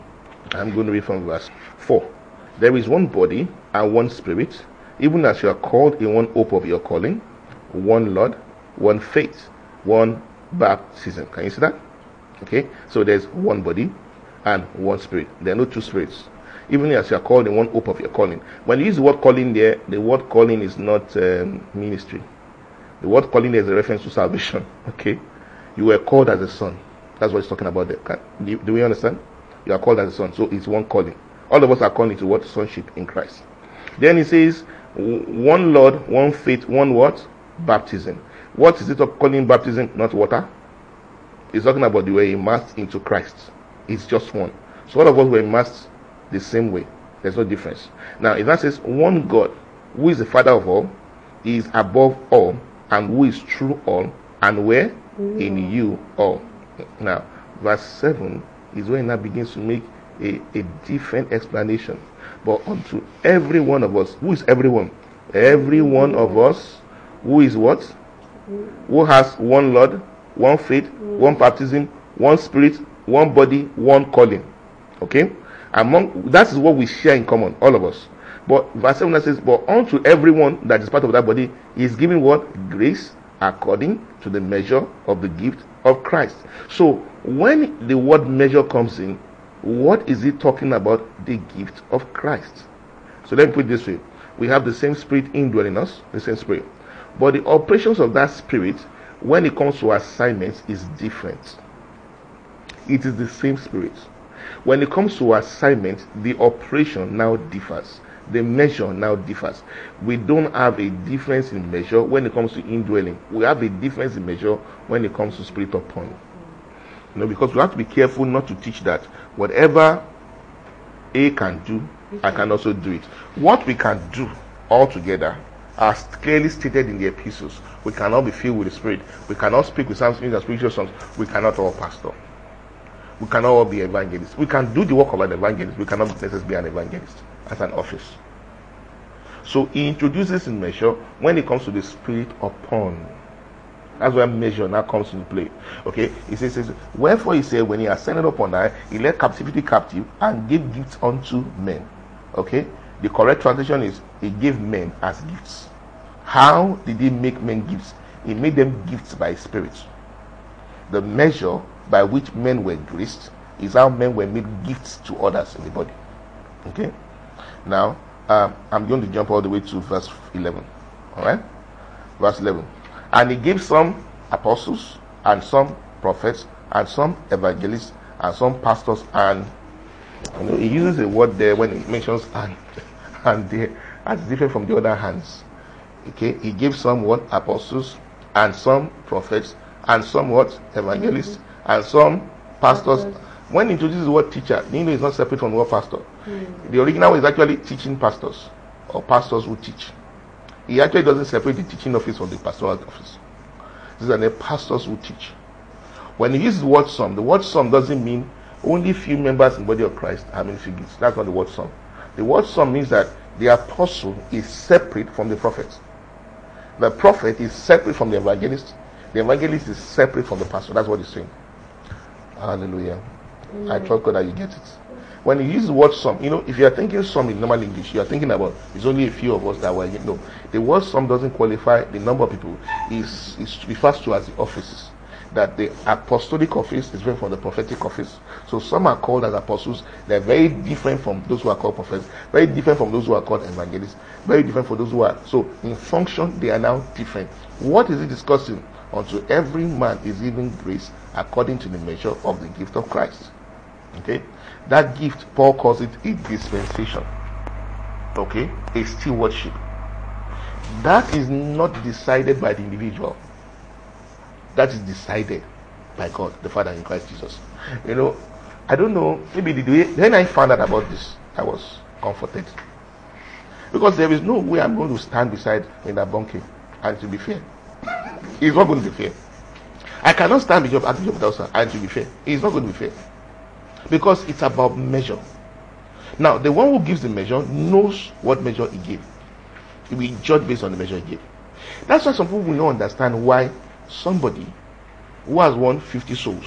Speaker 1: I'm going to read from verse 4. There is one body and one spirit, even as you are called in one hope of your calling, one Lord, one faith, one baptism. Can you see that? Okay, so there's one body and one spirit. There are no two spirits. Even as you are called in one hope of your calling. When you use the word calling there, the word calling is not ministry. The word calling there is a reference to salvation. Okay, you were called as a son. That's what it's talking about there. Do we understand? You are called as a son, so it's one calling. All of us are called into what? Sonship in Christ. Then he says, one Lord, one faith, one what? Baptism. What is it of calling baptism? Not water. He's talking about the way immersed into Christ. It's just one. So all of us were immersed the same way. There's no difference. Now, if that says one God, who is the Father of all, is above all, and who is through all, and where? In you all. Now, verse 7 is when that begins to make a different explanation. But unto every one of us, who is everyone? Every one of us, who is what? Who has one Lord, one faith, one baptism, one spirit, one body, one calling. Okay? That is what we share in common, all of us. But verse 7 says, but unto everyone that is part of that body is given what? Grace according to the measure of the gift of Christ. So when the word measure comes in, what is it talking about? The gift of Christ. So let me put it this way. We have the same spirit indwelling us, the same spirit. But the operations of that spirit, when it comes to assignments, is different. It is the same spirit. When it comes to assignment, the operation now differs. The measure now differs. We don't have a difference in measure when it comes to indwelling. We have a difference in measure when it comes to spirit upon. Because we have to be careful not to teach that whatever A can do, I can also do it. What we can do altogether, as clearly stated in the epistles, we cannot be filled with the Spirit. We cannot speak with some spiritual songs. We cannot all pastor. We cannot all be evangelists. We can do the work of an evangelist. We cannot necessarily be an evangelist as an office. So he introduces in measure when it comes to the Spirit upon. That's where measure now comes into play. Okay, he says, wherefore he said, when he ascended upon high, he led captivity captive and gave gifts unto men. Okay, the correct translation is he gave men as gifts. How did he make men gifts? He made them gifts by Spirit. The measure by which men were graced is how men were made gifts to others in the body. Okay, now I'm going to jump all the way to verse 11. All right, verse 11. And he gave some apostles, and some prophets, and some evangelists, and some pastors, and he uses a word there when he mentions and there. That's different from the other hands. Okay, he gave some what? Apostles, and some prophets, and some what? Evangelists, and some pastors. When he introduces the word teacher, is not separate from the word pastor. The original is actually teaching pastors, or pastors who teach. He actually doesn't separate the teaching office from the pastoral office. These are the pastors who teach. When he uses the word some doesn't mean only few members in the body of Christ are having gifts. That's not the word some. The word some means that the apostle is separate from the prophet. The prophet is separate from the evangelist. The evangelist is separate from the pastor. That's what he's saying. Hallelujah. I trust God that you get it. When you use the word some, if you are thinking some in normal English, you are thinking about it's only a few of us that were. No, the word some doesn't qualify the number of people. It refers to as the offices. That the apostolic office is different from the prophetic office. So some are called as apostles. They're very different from those who are called prophets. Very different from those who are called evangelists. Very different from those who are. So in function, they are now different. What is he discussing? Unto every man is given grace according to the measure of the gift of Christ. Okay? That gift, Paul calls it a dispensation. Okay? A stewardship. That is not decided by the individual. That is decided by God, the Father in Christ Jesus. I don't know, maybe the day when I found out about this, I was comforted. Because there is no way I'm going to stand beside in that bunkie and to be fair. It's not going to be fair. I cannot stand at Bishop Dausa and to be fair. It's not going to be fair. Because it's about measure. Now, the one who gives the measure knows what measure he gave. He will judge based on the measure he gave. That's why some people will not understand why somebody who has won 50 souls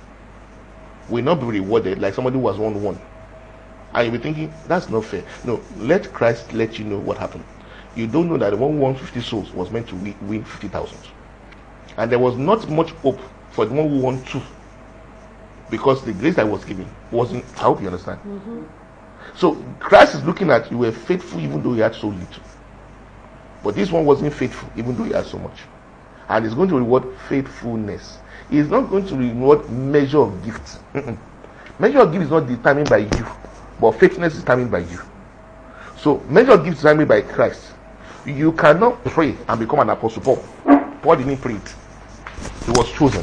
Speaker 1: will not be rewarded like somebody who has won one. And you'll be thinking, that's not fair. No, let Christ let you know what happened. You don't know that the one who won 50 souls was meant to win 50,000. And there was not much hope for the one who won 2. Because the grace that was given wasn't, I hope you understand. Mm-hmm. So Christ is looking at you were faithful even though you had so little. But this one wasn't faithful even though he had so much. And he's going to reward faithfulness. He's not going to reward measure of gifts. Measure of gift is not determined by you, but faithfulness is determined by you. So measure of gift is determined by Christ. You cannot pray and become an apostle. Paul didn't pray it. He was chosen.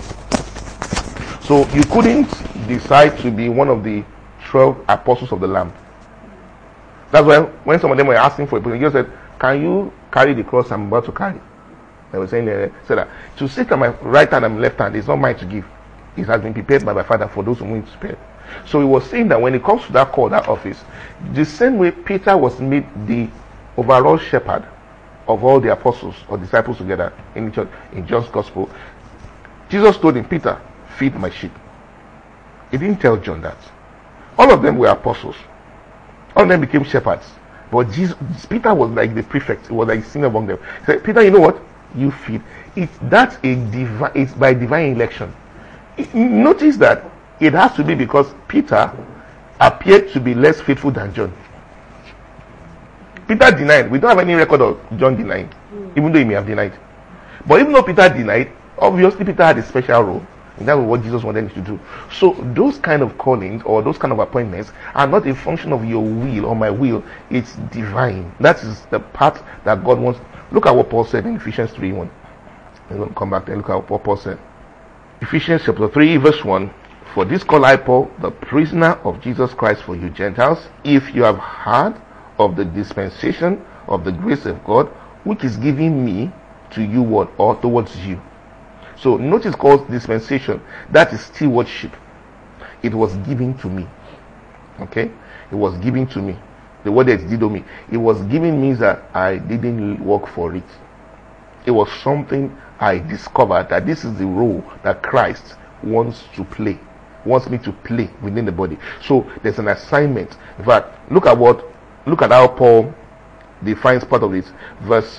Speaker 1: So you couldn't decide to be one of the 12 apostles of the Lamb. That's why when some of them were asking for it, he just said, can you carry the cross I'm about to carry? They were saying, said that to sit on my right hand and my left hand is not mine to give. It has been prepared by my Father for those who whom it's prepared. So he was saying that when it comes to that call, that office, the same way Peter was made the overall shepherd of all the apostles or disciples together in the church, in John's gospel, Jesus told him, Peter, feed my sheep. He didn't tell John that. All of them were apostles. All of them became shepherds. But Peter was like the prefect. He was like senior among them. He said, Peter, you know what? You feed. It's by divine election. Notice that it has to be because Peter appeared to be less faithful than John. Peter denied. We don't have any record of John denying, even though he may have denied. But even though Peter denied, obviously Peter had a special role. And that was what Jesus wanted him to do. So those kind of callings or those kind of appointments are not a function of your will or my will. It's divine. That is the part that God wants. Look at what Paul said in Ephesians 3:1. I'm going to come back there and look at what Paul said. Ephesians chapter 3 verse 1. For this call I, Paul, the prisoner of Jesus Christ for you Gentiles, if you have heard of the dispensation of the grace of God, which is given me to you what or towards you. So notice called dispensation. That is stewardship. It was given to me. Okay? It was given to me. The word is didomi. It was given means that I didn't work for it. It was something I discovered that this is the role that Christ wants to play. Wants me to play within the body. So there's an assignment. In fact, look at how Paul defines part of this. Verse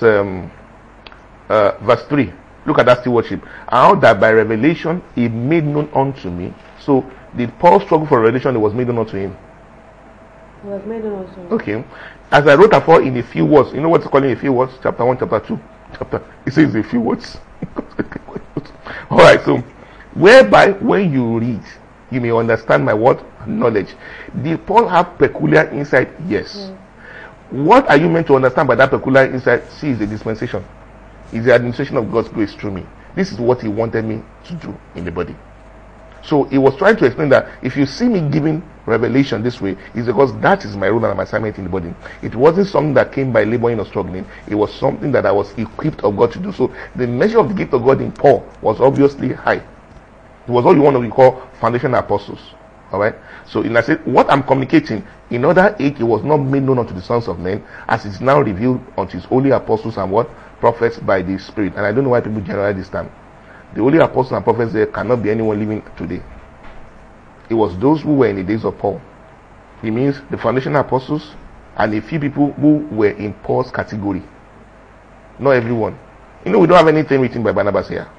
Speaker 1: 3. Look at that stewardship. How that by revelation he made known unto me. So did Paul struggle for revelation? It was made known unto him.
Speaker 2: It was made known unto him.
Speaker 1: Okay. As I wrote before in a few words. You know what's calling a few words? Chapter 1, chapter 2. It says a few words. Alright, so whereby when you read, you may understand my word knowledge. Did Paul have peculiar insight? Yes. What are you meant to understand by that peculiar insight? See, is the dispensation. Is the administration of God's grace through me. This is what he wanted me to do in the body. So he was trying to explain that if you see me giving revelation this way, it's because that is my role and my assignment in the body. It wasn't something that came by laboring or struggling. It was something that I was equipped of God to do. So the measure of the gift of God in Paul was obviously high. It was all you want to call foundation apostles. Alright? So in I said, what I'm communicating, in other age it was not made known unto the sons of men, as it's now revealed unto his holy apostles and what? Prophets by the Spirit. And I don't know why people generalize this time. The holy apostles and prophets there cannot be anyone living today. It was those who were in the days of Paul. It means the foundational apostles and a few people who were in Paul's category. Not everyone. We don't have anything written by Barnabas here.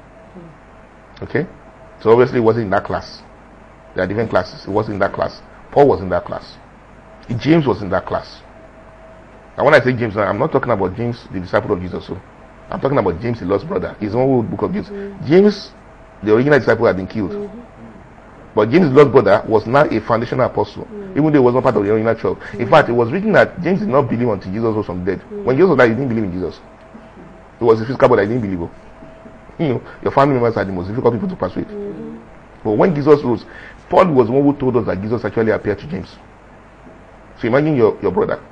Speaker 1: Okay? So obviously it wasn't in that class. There are different classes. It wasn't in that class. Paul was in that class. James was in that class. And when I say James, I'm not talking about James, the disciple of Jesus. So I'm talking about James, the lost brother. He's the one who wrote the book of James. James, the original disciple, had been killed. But James, the lost brother, was now a foundational apostle, even though he was not part of the original 12. In fact, it was written that James did not believe until Jesus rose from the dead. When Jesus died, he didn't believe in Jesus. It was a physical body, I didn't believe. Your family members are the most difficult people to persuade. But when Jesus rose, Paul was the one who told us that Jesus actually appeared to James. So imagine your brother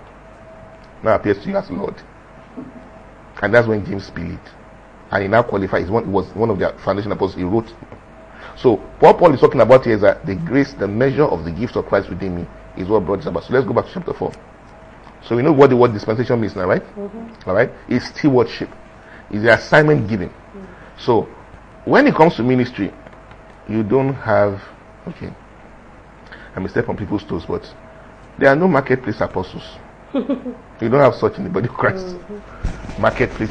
Speaker 1: now appears to you as Lord. And that's when James believed. And he now qualifies. He was one of the foundation apostles. He wrote. So what Paul is talking about here is that the grace, the measure of the gift of Christ within me is what brought this about. So let's go back to chapter 4. So we know what the word dispensation means now, right? Alright? It's stewardship. It's the assignment given. So when it comes to ministry, you don't have, okay, I may step on people's toes, but there are no marketplace apostles. You don't have such in the body of Christ. Marketplace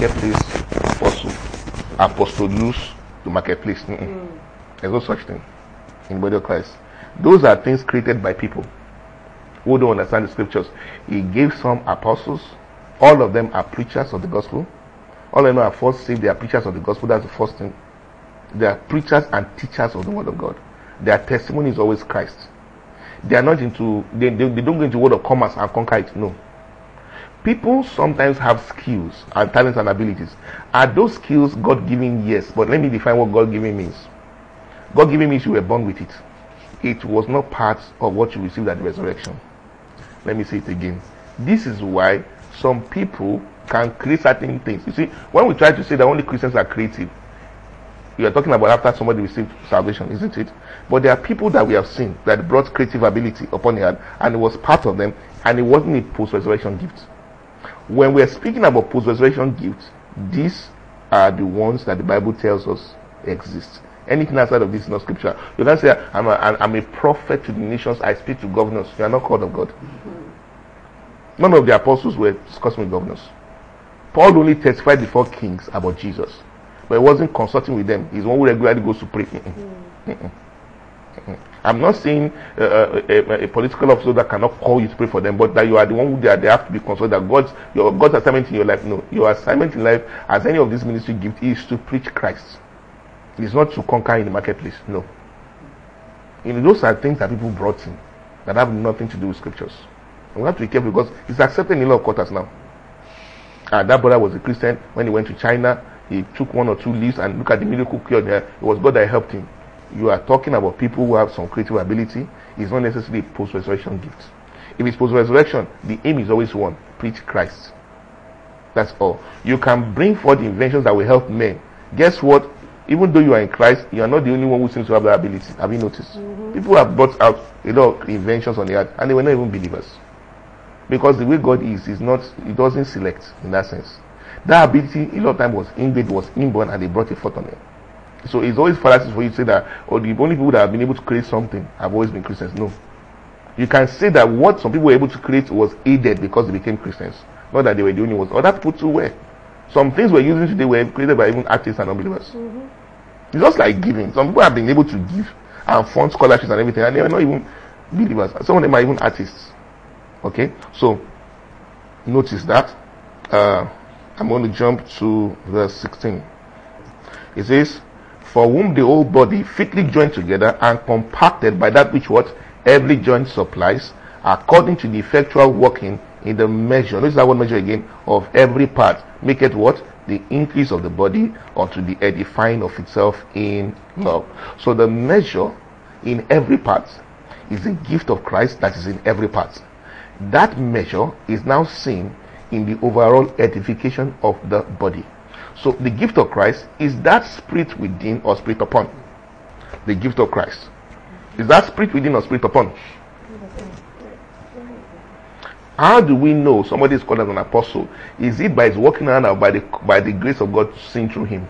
Speaker 1: apostle. Apostolus to marketplace. There's no such thing in the body of Christ. Those are things created by people who don't understand the scriptures. He gave some apostles. All of them are preachers of the gospel. All of them are first saved. They are preachers of the gospel. That's the first thing. They are preachers and teachers of the word of God. Their testimony is always Christ. They are not into, they don't go into word of commerce and conquer it. No. People sometimes have skills and talents and abilities. Are those skills God-given? Yes. But let me define what God-given means. God-given means you were born with it. It was not part of what you received at the resurrection. Let me say it again. This is why some people can create certain things. You see, when we try to say that only Christians are creative, you are talking about after somebody received salvation, isn't it? But there are people that we have seen that brought creative ability upon the earth, and it was part of them, and it wasn't a post-resurrection gift. When we are speaking about post-resurrection gifts, these are the ones that the Bible tells us exist. Anything outside of this is not scripture. You can say, I'm a prophet to the nations, I speak to governors. You are not called of God. None of the apostles were discussing with governors. Paul only testified before kings about Jesus, but he wasn't consulting with them. He's one who regularly goes to pray. I'm not saying a political officer that cannot call you to pray for them, but that you are the one who they have to be consulted. That God's assignment in your life. No, your assignment in life, as any of these ministry gifts, is to preach Christ. It's not to conquer in the marketplace. No. Those are things that people brought in that have nothing to do with scriptures. And we have to be careful because it's accepted in a lot of quarters now. And that brother was a Christian. When he went to China, he took 1 or 2 leaves and look at the miracle cured there. It was God that helped him. You are talking about people who have some creative ability. It's not necessarily a post-resurrection gift. If it's post-resurrection, the aim is always one: preach Christ. That's all. You can bring forth inventions that will help men. Guess what? Even though you are in Christ, you are not the only one who seems to have that ability. Have you noticed? People have brought out a lot of inventions on the earth, and they were not even believers. Because the way God is not, He doesn't select in that sense. That ability, a lot of time was inborn, and they brought it forth on it. So it's always fallacy for you to say that, the only people that have been able to create something have always been Christians. No. You can say that what some people were able to create was aided because they became Christians. Not that they were the only ones. Other people too were. Some things we're using today were created by even artists and unbelievers. It's just like giving. Some people have been able to give and fund scholarships and everything, and they are not even believers. Some of them are even artists. Okay? So, notice that. I'm going to jump to verse 16. It says, "For whom the whole body fitly joined together and compacted by that which what every joint supplies, according to the effectual working in the measure," notice that word measure again, "of every part, make it what? The increase of the body unto the edifying of itself in love." So the measure in every part is the gift of Christ that is in every part. That measure is now seen in the overall edification of the body. So the gift of Christ is that spirit within or spirit upon. The gift of Christ Is that spirit within or spirit upon? How do we know somebody is called as an apostle? Is it by his working around or by the grace of God seen through him?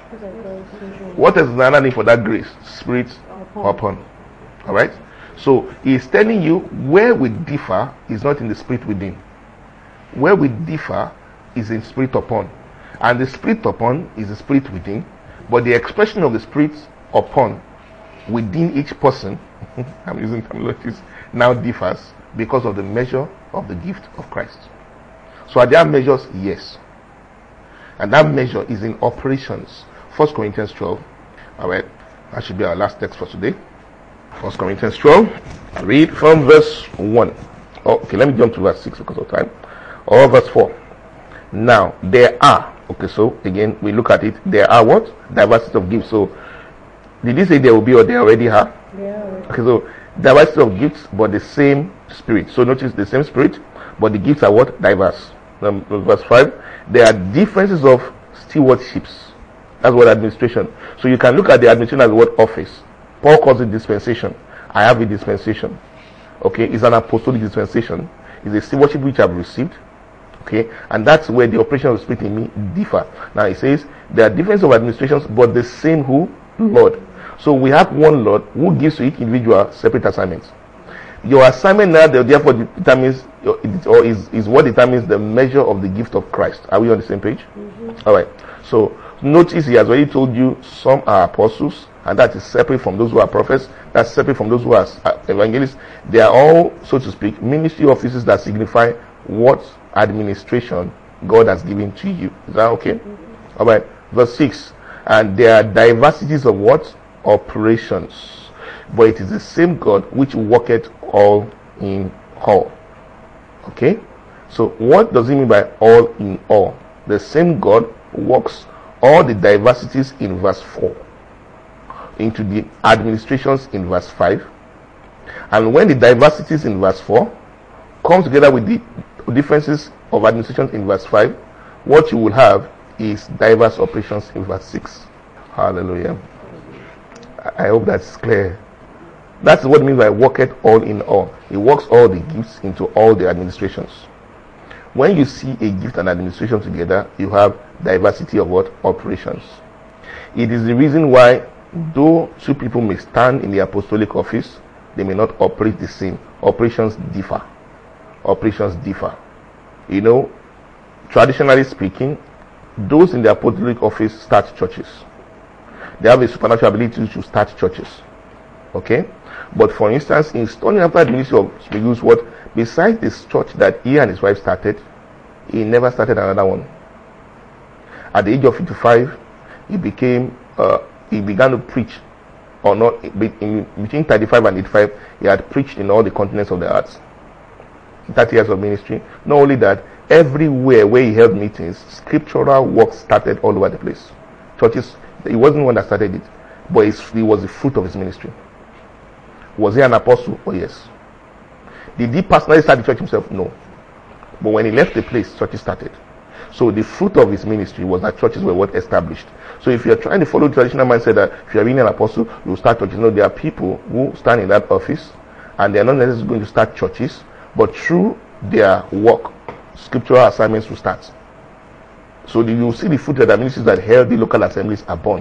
Speaker 1: What is the other name for that grace? Spirit upon. Alright? So he's telling you where we differ is not in the spirit within. Where we differ is in spirit upon. And the spirit upon is the spirit within. But the expression of the spirit upon within each person, I'm using terminologies, now differs because of the measure of the gift of Christ. So are there measures? Yes. And that measure is in operations. 1 Corinthians 12. Alright, that should be our last text for today. 1 Corinthians 12. I read from verse 1. Okay, let me jump to verse 6 because of time. Or verse 4. Now, there are. Okay, so again, we look at it. There are what? Diversity of gifts. So, did he say there will be or they already are? Okay, so diversity of gifts, but the same spirit. So notice the same spirit, but the gifts are what? Diverse. Verse 5. There are differences of stewardships. That's what administration. So you can look at the administration as the word office. Paul calls it dispensation. I have a dispensation. Okay, it's an apostolic dispensation. It's a stewardship which I've received. Okay, and that's where the operation of the spirit in me differ. Now it says there are differences of administrations, but the same who? Lord. So we have one Lord who gives to each individual separate assignments. Your assignment now therefore determines is what determines the measure of the gift of Christ. Are we on the same page? Mm-hmm. All right. So notice he has already told you some are apostles, and that is separate from those who are prophets. That's separate from those who are evangelists. They are all, so to speak, ministry offices that signify what administration God has given to you. Is that okay? Mm-hmm. All right. Verse 6. And there are diversities of what? Operations. But it is the same God which worketh all in all. Okay? So what does it mean by all in all? The same God works all the diversities in verse 4 into the administrations in verse 5. And when the diversities in verse 4 come together with the differences of administrations in verse 5, what you will have is diverse operations in verse 6. Hallelujah. I hope that's clear. That's what it means by worketh all in all. He works all the gifts into all the administrations. When you see a gift and administration together, you have diversity of what? Operations. It is the reason why, though two people may stand in the apostolic office, they may not operate the same. Operations differ. Operations differ. You know, traditionally speaking, those in the apostolic office start churches. They have a supernatural ability to start churches. Okay? But for instance, in studying after the ministry of Smigul's what? Besides this church that he and his wife started, he never started another one. At the age of 55, he began to preach, or not, between 35 and 85, he had preached in all the continents of the earth. 30 years of ministry. Not only that, everywhere where he held meetings, scriptural work started all over the place. Churches, he wasn't the one that started it, but it was the fruit of his ministry. Was he an apostle? Oh yes. Did he personally start the church himself? No. But when he left the place, churches started. So the fruit of his ministry was that churches were what established. So if you're trying to follow the traditional mindset that if you're really an apostle, you start churches. No, there are people who stand in that office and they're not necessarily going to start churches, but through their work, scriptural assignments will start. So you see the fruit of the ministries that held the local assemblies are born.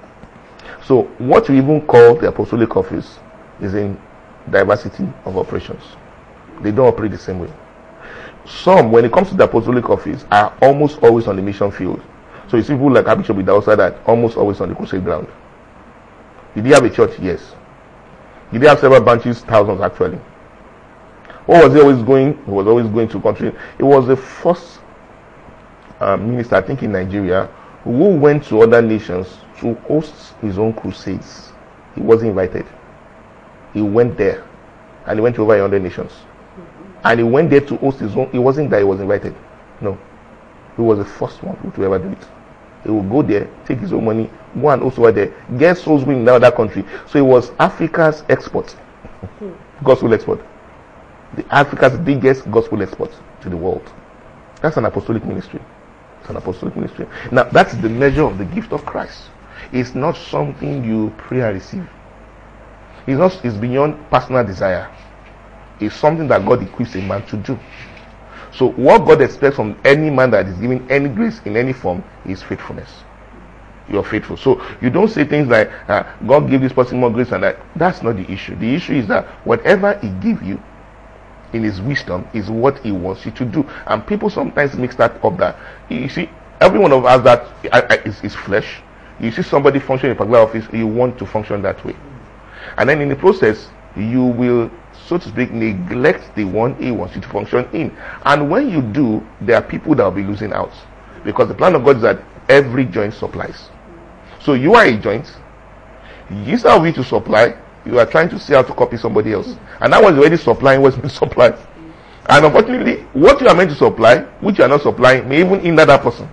Speaker 1: So what we even call the apostolic office is in diversity of operations. They don't operate the same way. Some, when it comes to the apostolic office, are almost always on the mission field. So you see people like Bishop Idausa that almost always on the crusade ground. Did he have a church? Yes. Did he have several branches? Thousands actually. What was he always going? He was always going to country. He was the first minister, I think in Nigeria, who went to other nations to host his own crusades. He wasn't invited. He went there and he went to over 100 nations. And he went there to host his own. It wasn't that he was invited. No. He was the first one to ever do it. He would go there, take his own money, go and host over there, get souls winning in another country. So it was Africa's export. Gospel export. Africa's biggest gospel export to the world. That's an apostolic ministry. It's an apostolic ministry. Now, that's the measure of the gift of Christ. It's not something you pray and receive. It's beyond personal desire. It's something that God equips a man to do. So what God expects from any man that is giving any grace in any form is faithfulness. You're faithful. So you don't say things like, God give this person more grace and that. That's not the issue. The issue is that whatever he gives you in his wisdom is what he wants you to do. And people sometimes mix that up. That you see, every one of us that is flesh. You see somebody function in a particular office, you want to function that way. And then in the process, you will, so to speak, neglect the one he wants you to function in. And when you do, there are people that will be losing out. Because the plan of God is that every joint supplies. So you are a joint. Instead of you to supply, you are trying to see how to copy somebody else. And that was already supplying what's been supplied. And unfortunately, what you are meant to supply, which you are not supplying, may even hinder that person.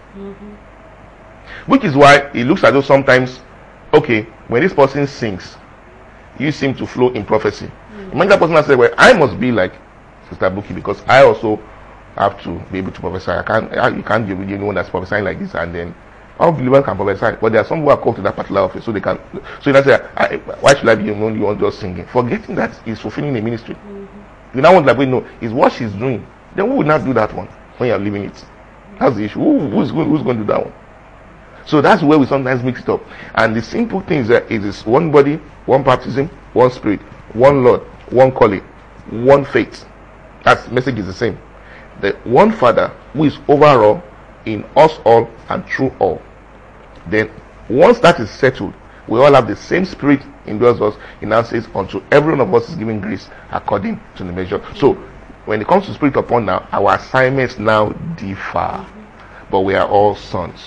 Speaker 1: Which is why it looks as though sometimes, okay, when this person sings, you seem to flow in prophecy. Imagine that person has said, well, I must be like Sister Buki because I also have to be able to prophesy. You can't be the one that's prophesying like this, and then all believers can prophesy. But there are some who are called to that particular office, so they can. So you say, why should I be the only one just singing? Forgetting that he's fulfilling a ministry. You now want to no, it's what she's doing. Then who will not do that one when you're leaving it? That's the issue. Who's going to do that one? So that's where we sometimes mix it up. And the simple thing is that it is one body, one baptism, one spirit, one Lord, one calling, one faith. That message is the same. The one Father who is over all, in us all, and through all. Then once that is settled, we all have the same spirit indwells us. It now says, unto every one of us is given grace according to the measure. So when it comes to spirit upon now, our assignments now differ. But we are all sons.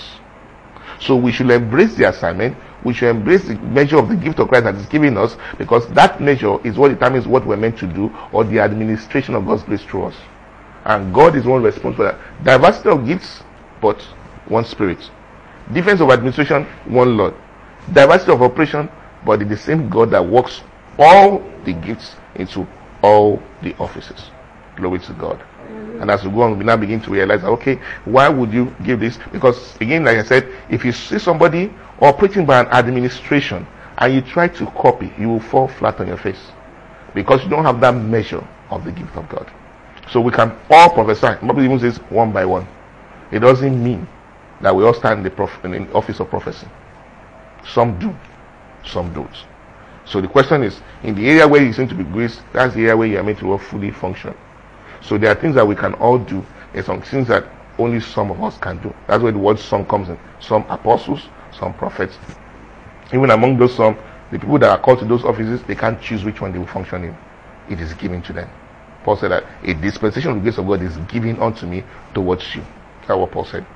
Speaker 1: So we should embrace the assignment. We should embrace the measure of the gift of Christ that is given us, because that measure is what determines what we're meant to do, or the administration of God's grace through us. And God is one responsible for that. Diversity of gifts, but one spirit. Difference of administration, one Lord. Diversity of operation, but it's the same God that works all the gifts into all the offices. Glory to God. And as we go on, we now begin to realize that, okay, why would you give this? Because again, like I said, if you see somebody operating by an administration and you try to copy, you will fall flat on your face, because you don't have that measure of the gift of God. So we can all prophesy. The Bible even says one by one. It doesn't mean that we all stand in the office of prophecy. Some do, some don't. So the question is, in the area where you seem to be graced, that's the area where you are meant to fully function. So there are things that we can all do. There's some things that only some of us can do. That's where the word some comes in. Some apostles, some prophets. Even among those some, the people that are called to those offices, they can't choose which one they will function in. It is given to them. Paul said that a dispensation of the grace of God is given unto me towards you. That's what Paul said.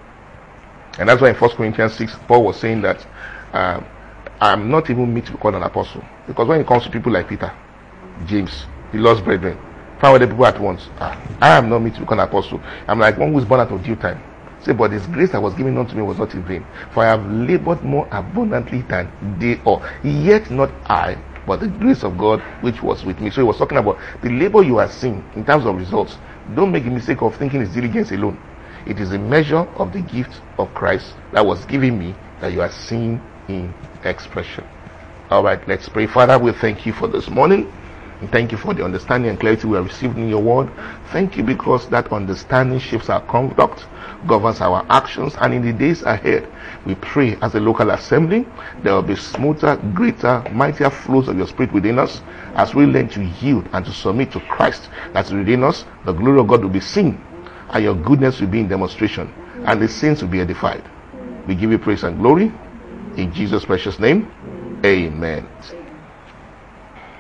Speaker 1: And that's why in 1 Corinthians 6, Paul was saying that I'm not even meet to be called an apostle. Because when it comes to people like Peter, James, the lost brethren, 500 people at once, I am not meet to be called an apostle. I'm like one who is born out of due time. Say, but this grace that was given unto me was not in vain. For I have labored more abundantly than they all. Yet not I, but the grace of God which was with me. So he was talking about the labor you are seeing in terms of results. Don't make the mistake of thinking it's diligence alone. It is a measure of the gift of Christ that was given me that you are seeing in expression. Alright, let's pray. Father, we thank you for this morning. And thank you for the understanding and clarity we have received in your word. Thank you because that understanding shapes our conduct, governs our actions, and in the days ahead, we pray as a local assembly, there will be smoother, greater, mightier flows of your spirit within us as we learn to yield and to submit to Christ that's within us. The glory of God will be seen, and your goodness will be in demonstration, and the saints will be edified. We give you praise and glory in Jesus' precious name. Amen.